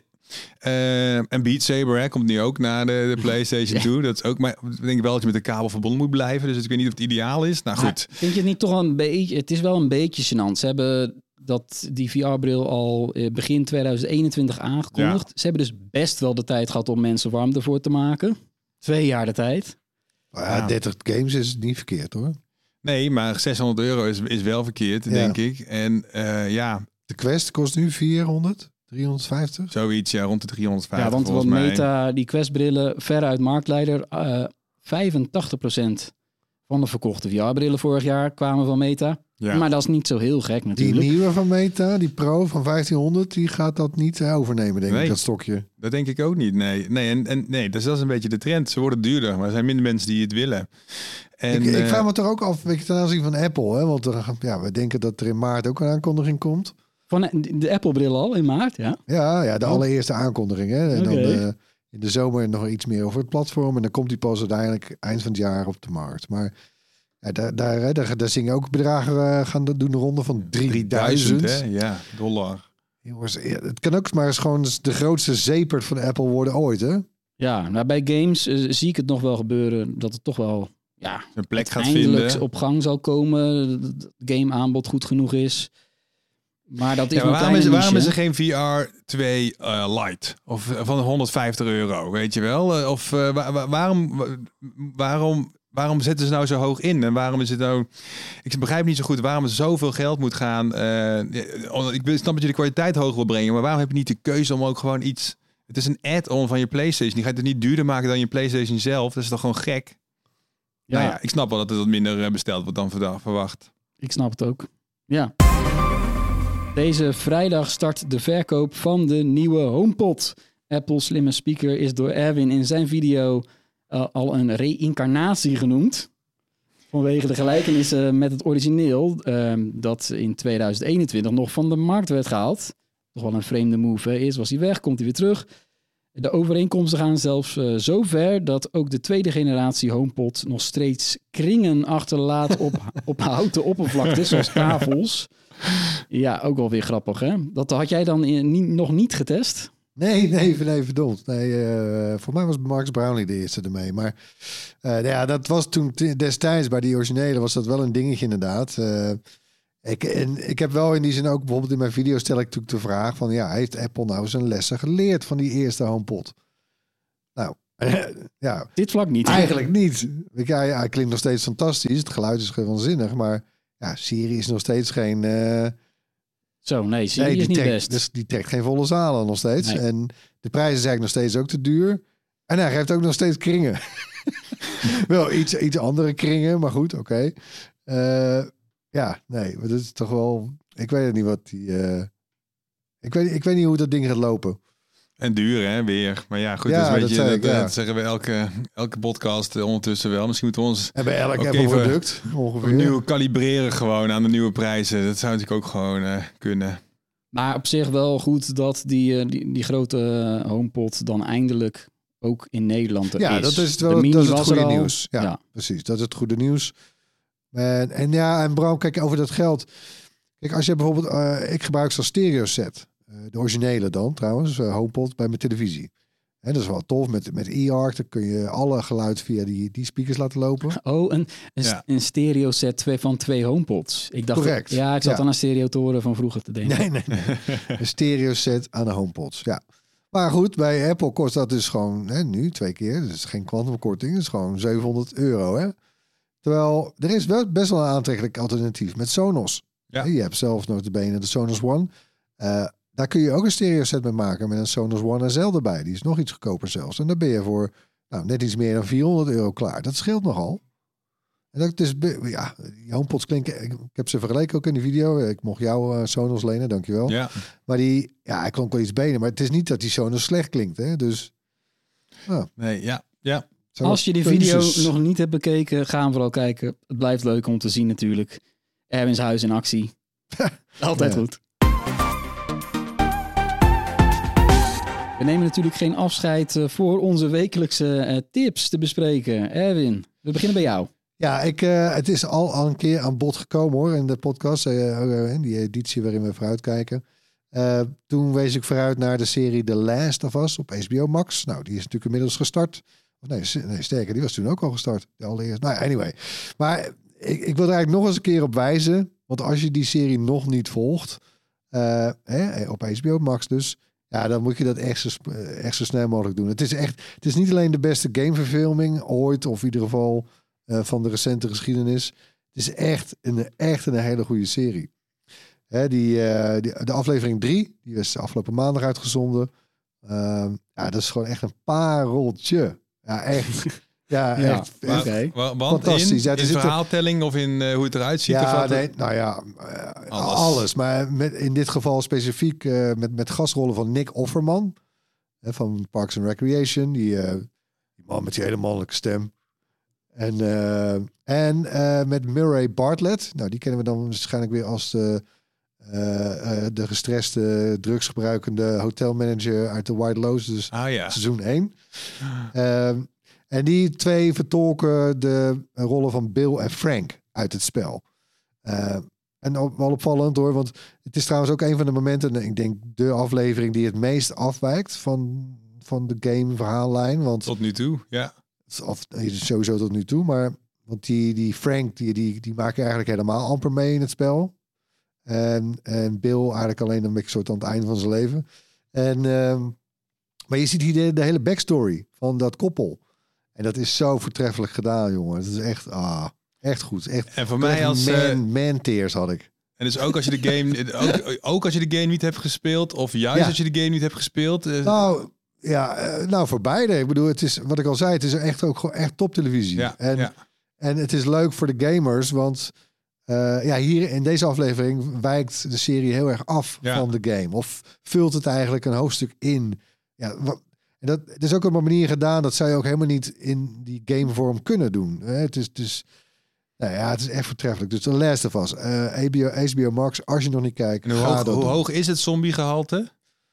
Uh, en Beat Saber hè, komt nu ook naar de, de PlayStation Ja. toe. Dat is ook, maar ik denk wel dat je met de kabel verbonden moet blijven. Dus ik weet niet of het ideaal is. Nou Maar goed. vind je het niet toch een beetje... Het is wel een beetje gênant. Ze hebben dat die V R-bril al eh, begin tweeduizend eenentwintig aangekondigd. Ze hebben dus best wel de tijd gehad om mensen warm ervoor te maken. Twee jaar de tijd. Maar ja, Ja. dertig games is niet verkeerd hoor. Nee, maar zeshonderd euro is, is wel verkeerd, Ja. denk ik. En uh, ja, De Quest kost nu vierhonderd, driehonderdvijftig. zoiets, ja, rond de driehonderdvijftig Ja, want, want volgens mij. Meta, die Quest-brillen, veruit marktleider. Uh, vijfentachtig procent van de verkochte V R-brillen vorig jaar kwamen van Meta. Ja. Maar dat is niet zo heel gek Die natuurlijk. nieuwe van Meta, die Pro van vijftienhonderd, die gaat dat niet eh, overnemen, denk Nee. ik, dat stokje. Dat denk ik ook niet, nee. Nee, en, en, nee dus dat is een beetje de trend. Ze worden duurder, maar er zijn minder mensen die het willen. En, ik, ik uh, vraag me toch ook af, weet je, ten aanzien van Apple, hè? Want er, ja, we denken dat er in maart ook een aankondiging komt. Van de, de Apple-bril al in maart, ja. Ja, ja de Oh. allereerste aankondiging. Hè? En Oké. dan uh, in de zomer nog iets meer over het platform. En dan komt die pas uiteindelijk eind van het jaar op de markt. Maar ja, daar, daar, hè, daar, daar zingen ook bedragen uh, gaan doen de ronde van drieduizend. hè? Ja, dollar. Jongens, ja, het kan ook maar eens gewoon de grootste zeepert van Apple worden ooit, hè? Ja, maar bij games uh, zie ik het nog wel gebeuren dat het toch wel ja, Een plek gaat eindelijk vinden. op gang zal komen. Het gameaanbod goed genoeg is. Maar dat is Ja, maar nog waarom, is, kleine waarom is niche, er geen V R twee uh, Lite? Of uh, van honderdvijftig euro, weet je wel? Uh, Of uh, wa- wa- waarom, wa- waarom, waarom zetten ze nou zo hoog in? En waarom is het nou... Ik begrijp niet zo goed waarom er zoveel geld moet gaan. Uh, ik snap dat je de kwaliteit hoog wil brengen, maar waarom heb je niet de keuze om ook gewoon iets... Het is een add-on van je PlayStation. Die gaat het niet duurder maken dan je PlayStation zelf. Dat is toch gewoon gek? Ja, Nou ja, ik snap wel dat het wat minder uh, besteld wordt dan verda- verwacht. ik snap het ook. Ja. Deze vrijdag start de verkoop van de nieuwe HomePod. Apple's slimme speaker is door Erwin in zijn video uh, al een reïncarnatie genoemd. Vanwege de gelijkenissen met het origineel uh, dat in tweeduizend eenentwintig nog van de markt werd gehaald. Toch wel een vreemde move. Hè? Eerst was hij weg, komt hij weer terug. De overeenkomsten gaan zelfs uh, zo ver dat ook de tweede generatie HomePod nog steeds kringen achterlaat op, op houten oppervlaktes, zoals tafels. Ja, ook wel weer grappig, hè? Dat had jij dan in, niet, nog niet getest? Nee, nee, nee, verdomd. Nee, uh, voor mij was Max Brownlee de eerste ermee. Maar uh, ja, dat was toen t- destijds bij die originele was dat wel een dingetje inderdaad. Uh, ik, en ik heb wel in die zin ook, bijvoorbeeld in mijn video stel ik natuurlijk de vraag van, ja, heeft Apple nou zijn lessen geleerd van die eerste HomePod? Nou, ja. Dit vlak niet. Eigenlijk niet. Ja, ja, het klinkt nog steeds fantastisch. Het geluid is waanzinnig, maar ja, Siri is nog steeds geen... Uh, Zo, nee, Siri nee, is die niet trekt, best. Dus die trekt geen volle zalen nog steeds. Nee. En de prijs is eigenlijk nog steeds ook te duur. En hij geeft ook nog steeds kringen. Wel iets, iets andere kringen, maar goed, oké. Okay. Uh, ja, nee, maar dat is toch wel... Ik weet het niet wat die... Uh, ik, weet, ik weet niet hoe dat ding gaat lopen. En duur, hè, weer. Maar ja, goed, Ja, dat, is een dat beetje, zei ik, dat, ja. dat zeggen we elke, elke podcast uh, ondertussen wel. Misschien moeten we ons En bij elk ook Apple even product ongeveer. opnieuw kalibreren gewoon aan de nieuwe prijzen. Dat zou natuurlijk ook gewoon uh, kunnen. Maar op zich wel goed dat die, uh, die, die grote uh, HomePod dan eindelijk ook in Nederland er ja, is. dat is het De wel Mini dat is het was goede er al. nieuws. Ja, Ja. precies. Dat is het goede nieuws. En, en ja, en Bram, kijk over dat geld. Kijk, als je bijvoorbeeld... Uh, ik gebruik zo'n stereo set. Uh, de originele dan trouwens. Uh, HomePod bij mijn televisie. En dat is wel tof. Met, met e-arc dan kun je alle geluid via die, die speakers laten lopen. Oh, een, een, Ja. een stereo set twee van twee HomePods. Ik dacht, Correct. Ja, ik zat Ja. aan een stereotoren van vroeger te denken. Nee, nee, nee. Een stereo set aan de HomePods, ja. Maar goed, bij Apple kost dat dus gewoon hè, nu twee keer. Dus geen kwantumkorting, dat is gewoon zevenhonderd euro. Hè? Terwijl er is wel best wel een aantrekkelijk alternatief met Sonos. Ja. Je hebt zelf notabene de Sonos One. Uh, daar kun je ook een stereo set mee maken met een Sonos One S L erbij. Die is nog iets goedkoper zelfs. En dan ben je voor nou, net iets meer dan vierhonderd euro klaar. Dat scheelt nogal. En dat is, ja, die HomePods klinken... Ik, ik heb ze vergeleken ook in de video. Ik mocht jou uh, Sonos lenen, dankjewel. Ja. Maar die, ja, hij klonk wel iets beter. Maar het is niet dat die Sonos slecht klinkt, hè. Dus... Ja, Nee, ja. Ja. Als je die video nog niet hebt bekeken, ga hem vooral kijken. Het blijft leuk om te zien natuurlijk. Erwin's huis in actie. Altijd Ja. goed. We nemen natuurlijk geen afscheid voor onze wekelijkse uh, tips te bespreken. Erwin, we beginnen bij jou. Ja, ik, uh, het is al, al een keer aan bod gekomen hoor in de podcast. Uh, in die editie waarin we vooruitkijken. Uh, toen wees ik vooruit naar de serie The Last of Us op H B O Max. Nou, die is natuurlijk inmiddels gestart. Of nee, nee, sterker, die was toen ook al gestart. De allereerst. Nou, anyway. Maar ik, ik wil er eigenlijk nog eens een keer op wijzen. Want als je die serie nog niet volgt, uh, hè, op H B O Max dus, ja, dan moet je dat echt zo, echt zo snel mogelijk doen. Het is echt, het is niet alleen de beste gameverfilming ooit, of in ieder geval uh, van de recente geschiedenis. Het is echt een, echt een hele goede serie. Hè, die, uh, die, de aflevering drie, die is afgelopen maandag uitgezonden. Uh, ja, dat is gewoon echt een pareltje. Ja, echt. Ja, Ja, echt. oké. echt Wa- Want Fantastisch. in, Ja, er in zitten- verhaaltelling of in uh, hoe het eruit ziet? of Ja, wat? nee, nou ja, uh, Alles. alles. Maar met, in dit geval specifiek uh, met, met gastrollen van Nick Offerman. Hè, van Parks and Recreation. Die, uh, die man met die hele mannelijke stem. En, uh, en uh, met Murray Bartlett. Nou, die kennen we dan waarschijnlijk weer als de, uh, uh, de gestreste, drugsgebruikende hotelmanager uit The White Lotus. Ah ja. Seizoen één. Um, en die twee vertolken de rollen van Bill en Frank uit het spel. Uh, en ook wel opvallend hoor, want het is trouwens ook een van de momenten, ik denk de aflevering die het meest afwijkt van, van de game verhaallijn. Want Tot nu toe, ja. of sowieso tot nu toe, maar want die, die Frank, die, die, die maakt eigenlijk helemaal amper mee in het spel. En, en Bill eigenlijk alleen een beetje soort aan het einde van zijn leven. En, um, maar je ziet hier de, de hele backstory van dat koppel. En dat is zo voortreffelijk gedaan, jongen. Het is echt, ah, echt goed. Echt, En voor mij als... man, uh, man tears had ik. En dus ook als je de game, ook, ook als je de game niet hebt gespeeld, of juist Ja. als je de game niet hebt gespeeld. Uh, Nou, ja, uh, nou voor beide. Ik bedoel, het is wat ik al zei, het is echt ook gewoon echt top televisie. ja, En, ja. en het is leuk voor de gamers, want uh, ja, hier in deze aflevering wijkt de serie heel erg af Ja. van de game. Of vult het eigenlijk een hoofdstuk in. Ja, wat, en dat het is ook op een manier gedaan dat zij ook helemaal niet in die gamevorm kunnen doen. Hè? Het is dus, nou ja, het is echt voortreffelijk. Dus The Last of Us, uh, H B O, H B O Max, als je nog niet kijkt, En hoe, ga hoog, dat hoe doen. hoog is het zombiegehalte?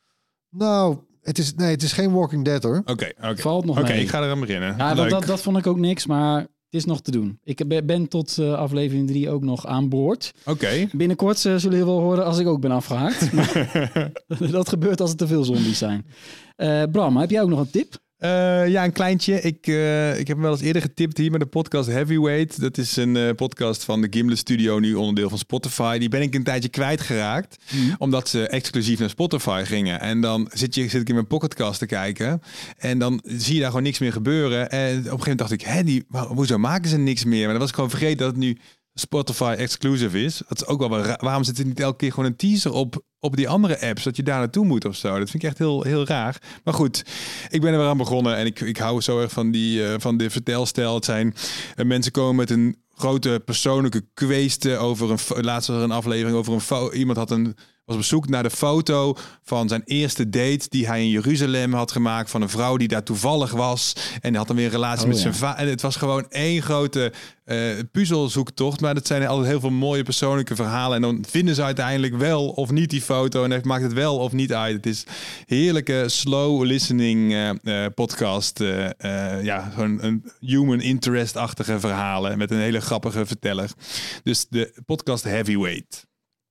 Nou, het is, nee, het is geen Walking Dead hoor. Oké, oké. Valt nog Oké, mee. ik ga eraan beginnen. Ja, dat, Leuk. dat, dat vond ik ook niks, maar het is nog te doen. Ik ben- ben tot uh, aflevering drie ook nog aan boord. Oké. Binnenkort uh, zullen jullie wel horen als ik ook ben afgehaakt. Maar dat gebeurt als er te veel zombies zijn. Uh, Bram, heb jij ook nog een tip? Uh, ja, een kleintje. Ik, uh, ik heb hem wel eens eerder getipt hier met de podcast Heavyweight. Dat is een uh, podcast van de Gimlet Studio, nu onderdeel van Spotify. Die ben ik een tijdje kwijtgeraakt, mm. omdat ze exclusief naar Spotify gingen. En dan zit, je, zit ik in mijn pocketcast te kijken en dan zie je daar gewoon niks meer gebeuren. En op een gegeven moment dacht ik, hè, die, hoezo maken ze niks meer? Maar dan was ik gewoon vergeten dat het nu Spotify exclusive is. Dat is ook wel ra- waarom zit er niet elke keer gewoon een teaser op, op die andere apps, dat je daar naartoe moet of zo. Dat vind ik echt heel, heel raar. Maar goed, ik ben er weer aan begonnen en ik, ik hou zo erg van die uh, van de vertelstijl. Het zijn uh, mensen komen met een grote persoonlijke kweeste over een laatst was er een aflevering over een fo- iemand had een was op zoek naar de foto van zijn eerste date die hij in Jeruzalem had gemaakt van een vrouw die daar toevallig was en hij had dan weer een relatie Oh, met ja. zijn vader. En het was gewoon één grote uh, puzzelzoektocht, maar dat zijn altijd heel veel mooie persoonlijke verhalen en dan vinden ze uiteindelijk wel of niet die foto en hij maakt het wel of niet uit. Het is heerlijke slow listening uh, uh, podcast, uh, uh, ja, gewoon een human interest-achtige verhalen met een hele grappige verteller. Dus de podcast Heavyweight.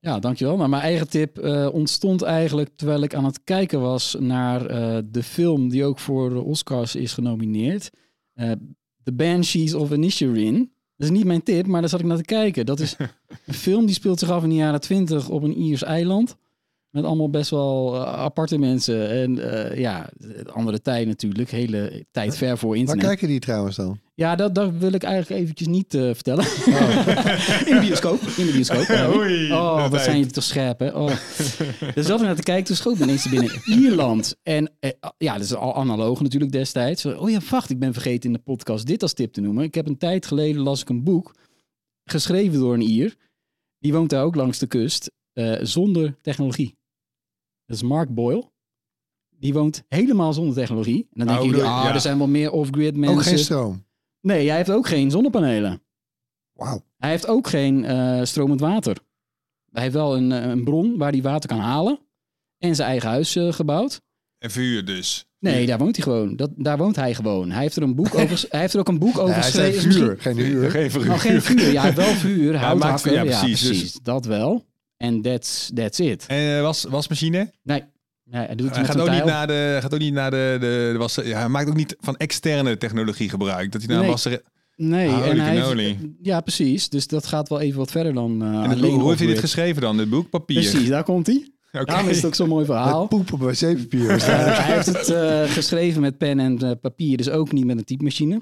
Ja, dankjewel. Maar mijn eigen tip uh, ontstond eigenlijk terwijl ik aan het kijken was naar uh, de film die ook voor de Oscars is genomineerd. Uh, The Banshees of Inisherin. Dat is niet mijn tip, maar daar zat ik naar te kijken. Dat is een film die speelt zich af in de jaren twintig op een Iers eiland. Met allemaal best wel uh, aparte mensen. En uh, ja, andere tijd natuurlijk. Hele tijd ver voor internet. Waar kijken die trouwens dan? Ja, dat, dat wil ik eigenlijk eventjes niet uh, vertellen. Oh. In de bioscoop. In de bioscoop. Ja, oei, oh, wat zijn jullie toch scherp, hè? Oh. Dus zat ik naar te kijken, toen schoot me ineens binnen Ierland. En uh, ja, dat is al analoog natuurlijk destijds. Oh ja, wacht, ik ben vergeten in de podcast dit als tip te noemen. Ik heb een tijd geleden las ik een boek, geschreven door een Ier. Die woont daar ook langs de kust, uh, zonder technologie. Dat is Mark Boyle. Die woont helemaal zonder technologie. En dan oh, denk je, ah, ja. er zijn wel meer off-grid mensen. Ook geen stroom? Nee, hij heeft ook geen zonnepanelen. Wauw. Hij heeft ook geen uh, stromend water. Hij heeft wel een, een bron waar hij water kan halen. En zijn eigen huis uh, gebouwd. En vuur dus. Nee, daar woont hij gewoon. Dat, daar woont hij gewoon. Hij heeft er een boek over. Hij heeft er ook een boek over Ja, hij geschreven. zei vuur, geen huur. Geen vuur. Oh, geen vuur. Ja, hij heeft wel vuur. Ja, Houthakker. maakt- ja, Ja, precies, precies. dus- Dat wel. En that's, that's it. En uh, was, wasmachine? Nee. Nee, hij doet het Hij met gaat een ook, niet tijl. naar de, gaat ook niet naar de... de, de was, ja, hij maakt ook niet van externe technologie gebruik. Dat hij naar Nee. een wasser... Nee, Holy en hij cannoli. heeft- ja, precies. Dus dat gaat wel even wat verder dan uh, En het alleen boek, hoe heeft hij dit off-grid. geschreven dan? Dit boek? Papier? Precies, daar komt hij. Oké. Daarom is het ook zo'n mooi verhaal. Met poep op wc-papier. Uh, hij heeft het uh, geschreven met pen en uh, papier, dus ook niet met een typemachine.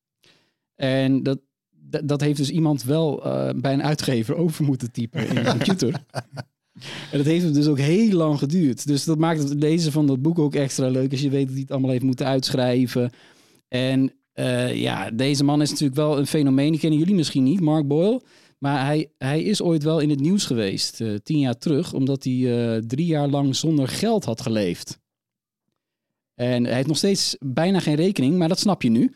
En dat, dat, dat heeft dus iemand wel uh, bij een uitgever over moeten typen in de computer. En dat heeft hem dus ook heel lang geduurd. Dus dat maakt het lezen van dat boek ook extra leuk als je weet dat hij het allemaal heeft moeten uitschrijven. En uh, ja, deze man is natuurlijk wel een fenomeen. Die kennen jullie misschien niet, Mark Boyle. Maar hij, hij is ooit wel in het nieuws geweest, uh, tien jaar terug, omdat hij uh, drie jaar lang zonder geld had geleefd. En hij heeft nog steeds bijna geen rekening, maar dat snap je nu.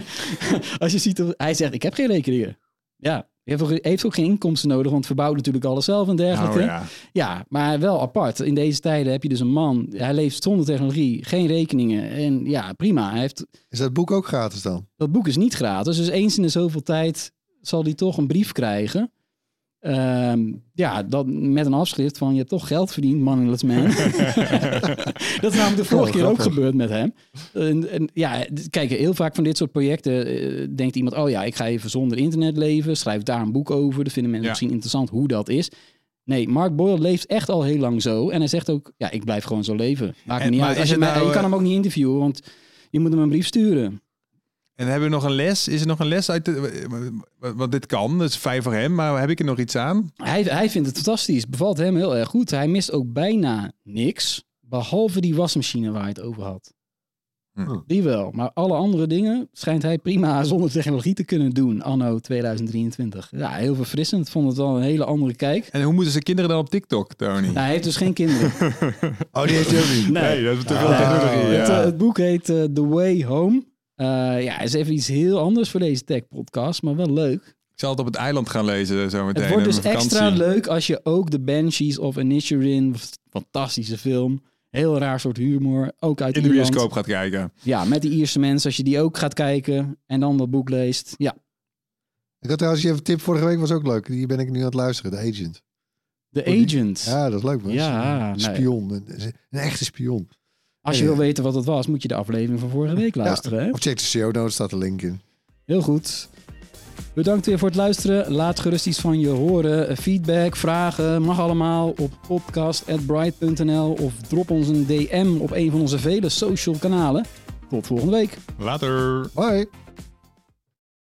Als je ziet, hij zegt, ik heb geen rekeningen. Ja, hij heeft ook, heeft ook geen inkomsten nodig, want verbouwt natuurlijk alles zelf en dergelijke. Oh, ja. Ja, maar wel apart. In deze tijden heb je dus een man, hij leeft zonder technologie, geen rekeningen. En ja, prima. Hij heeft, Is dat boek ook gratis dan? dat boek is niet gratis, dus eens in de zoveel tijd zal hij toch een brief krijgen. Um, ja, dat, met een afschrift van je hebt toch geld verdiend, Moneyless Man. Dat is namelijk de vorige Oh, keer ook grappig. gebeurd met hem. En, en, ja, kijk, heel vaak van dit soort projecten uh, denkt iemand, oh ja, ik ga even zonder internet leven, schrijf daar een boek over. Dat vinden mensen Ja. misschien interessant hoe dat is. Nee, Mark Boyle leeft echt al heel lang zo. En hij zegt ook, ja, ik blijf gewoon zo leven. Maakt me En- niet maar uit. is Als je, het mij, nou, je kan uh, hem ook niet interviewen, want je moet hem een brief sturen. En hebben we nog een les? Is er nog een les uit de... Want dit kan, dat is fijn voor hem. Maar heb ik er nog iets aan? Hij, hij vindt het fantastisch. Bevalt hem heel erg goed. Hij mist ook bijna niks. Behalve die wasmachine waar hij het over had. Hm. Die wel. Maar alle andere dingen schijnt hij prima zonder technologie te kunnen doen. Anno tweeduizend drieëntwintig. Ja, heel verfrissend. Vond het wel een hele andere kijk. En hoe moeten zijn kinderen dan op TikTok, Tony? Nou, hij heeft dus geen kinderen. Oh, die heeft hij ook niet. Nee. dat is te Ah. veel technologie. Het, Ja. uh, het boek heet uh, The Way Home. Uh, ja, is even iets heel anders voor deze tech-podcast, maar wel leuk. Ik zal het op het eiland gaan lezen zo meteen. Het wordt dus op mijn extra vakantie. leuk als je ook The Banshees of Inisherin, fantastische film, heel raar soort humor, ook uit In de Ierland. bioscoop gaat kijken. Ja, met die Ierse mensen, als je die ook gaat kijken en dan dat boek leest. Ja, Ik had trouwens je een tip vorige week, was ook leuk. Die ben ik nu aan het luisteren, The Agent. The die- Agent. Ja, dat is leuk man. Ja, Een nee. spion, een, een echte spion. Als je Ja. wil weten wat het was, moet je de aflevering van vorige week luisteren. Hè? Of check de show notes, staat de link in. Heel goed. Bedankt weer voor het luisteren. Laat gerust iets van je horen. Feedback, vragen, mag allemaal op podcast at bright punt n l of drop ons een D M op een van onze vele social kanalen. Tot volgende week. Later. Bye.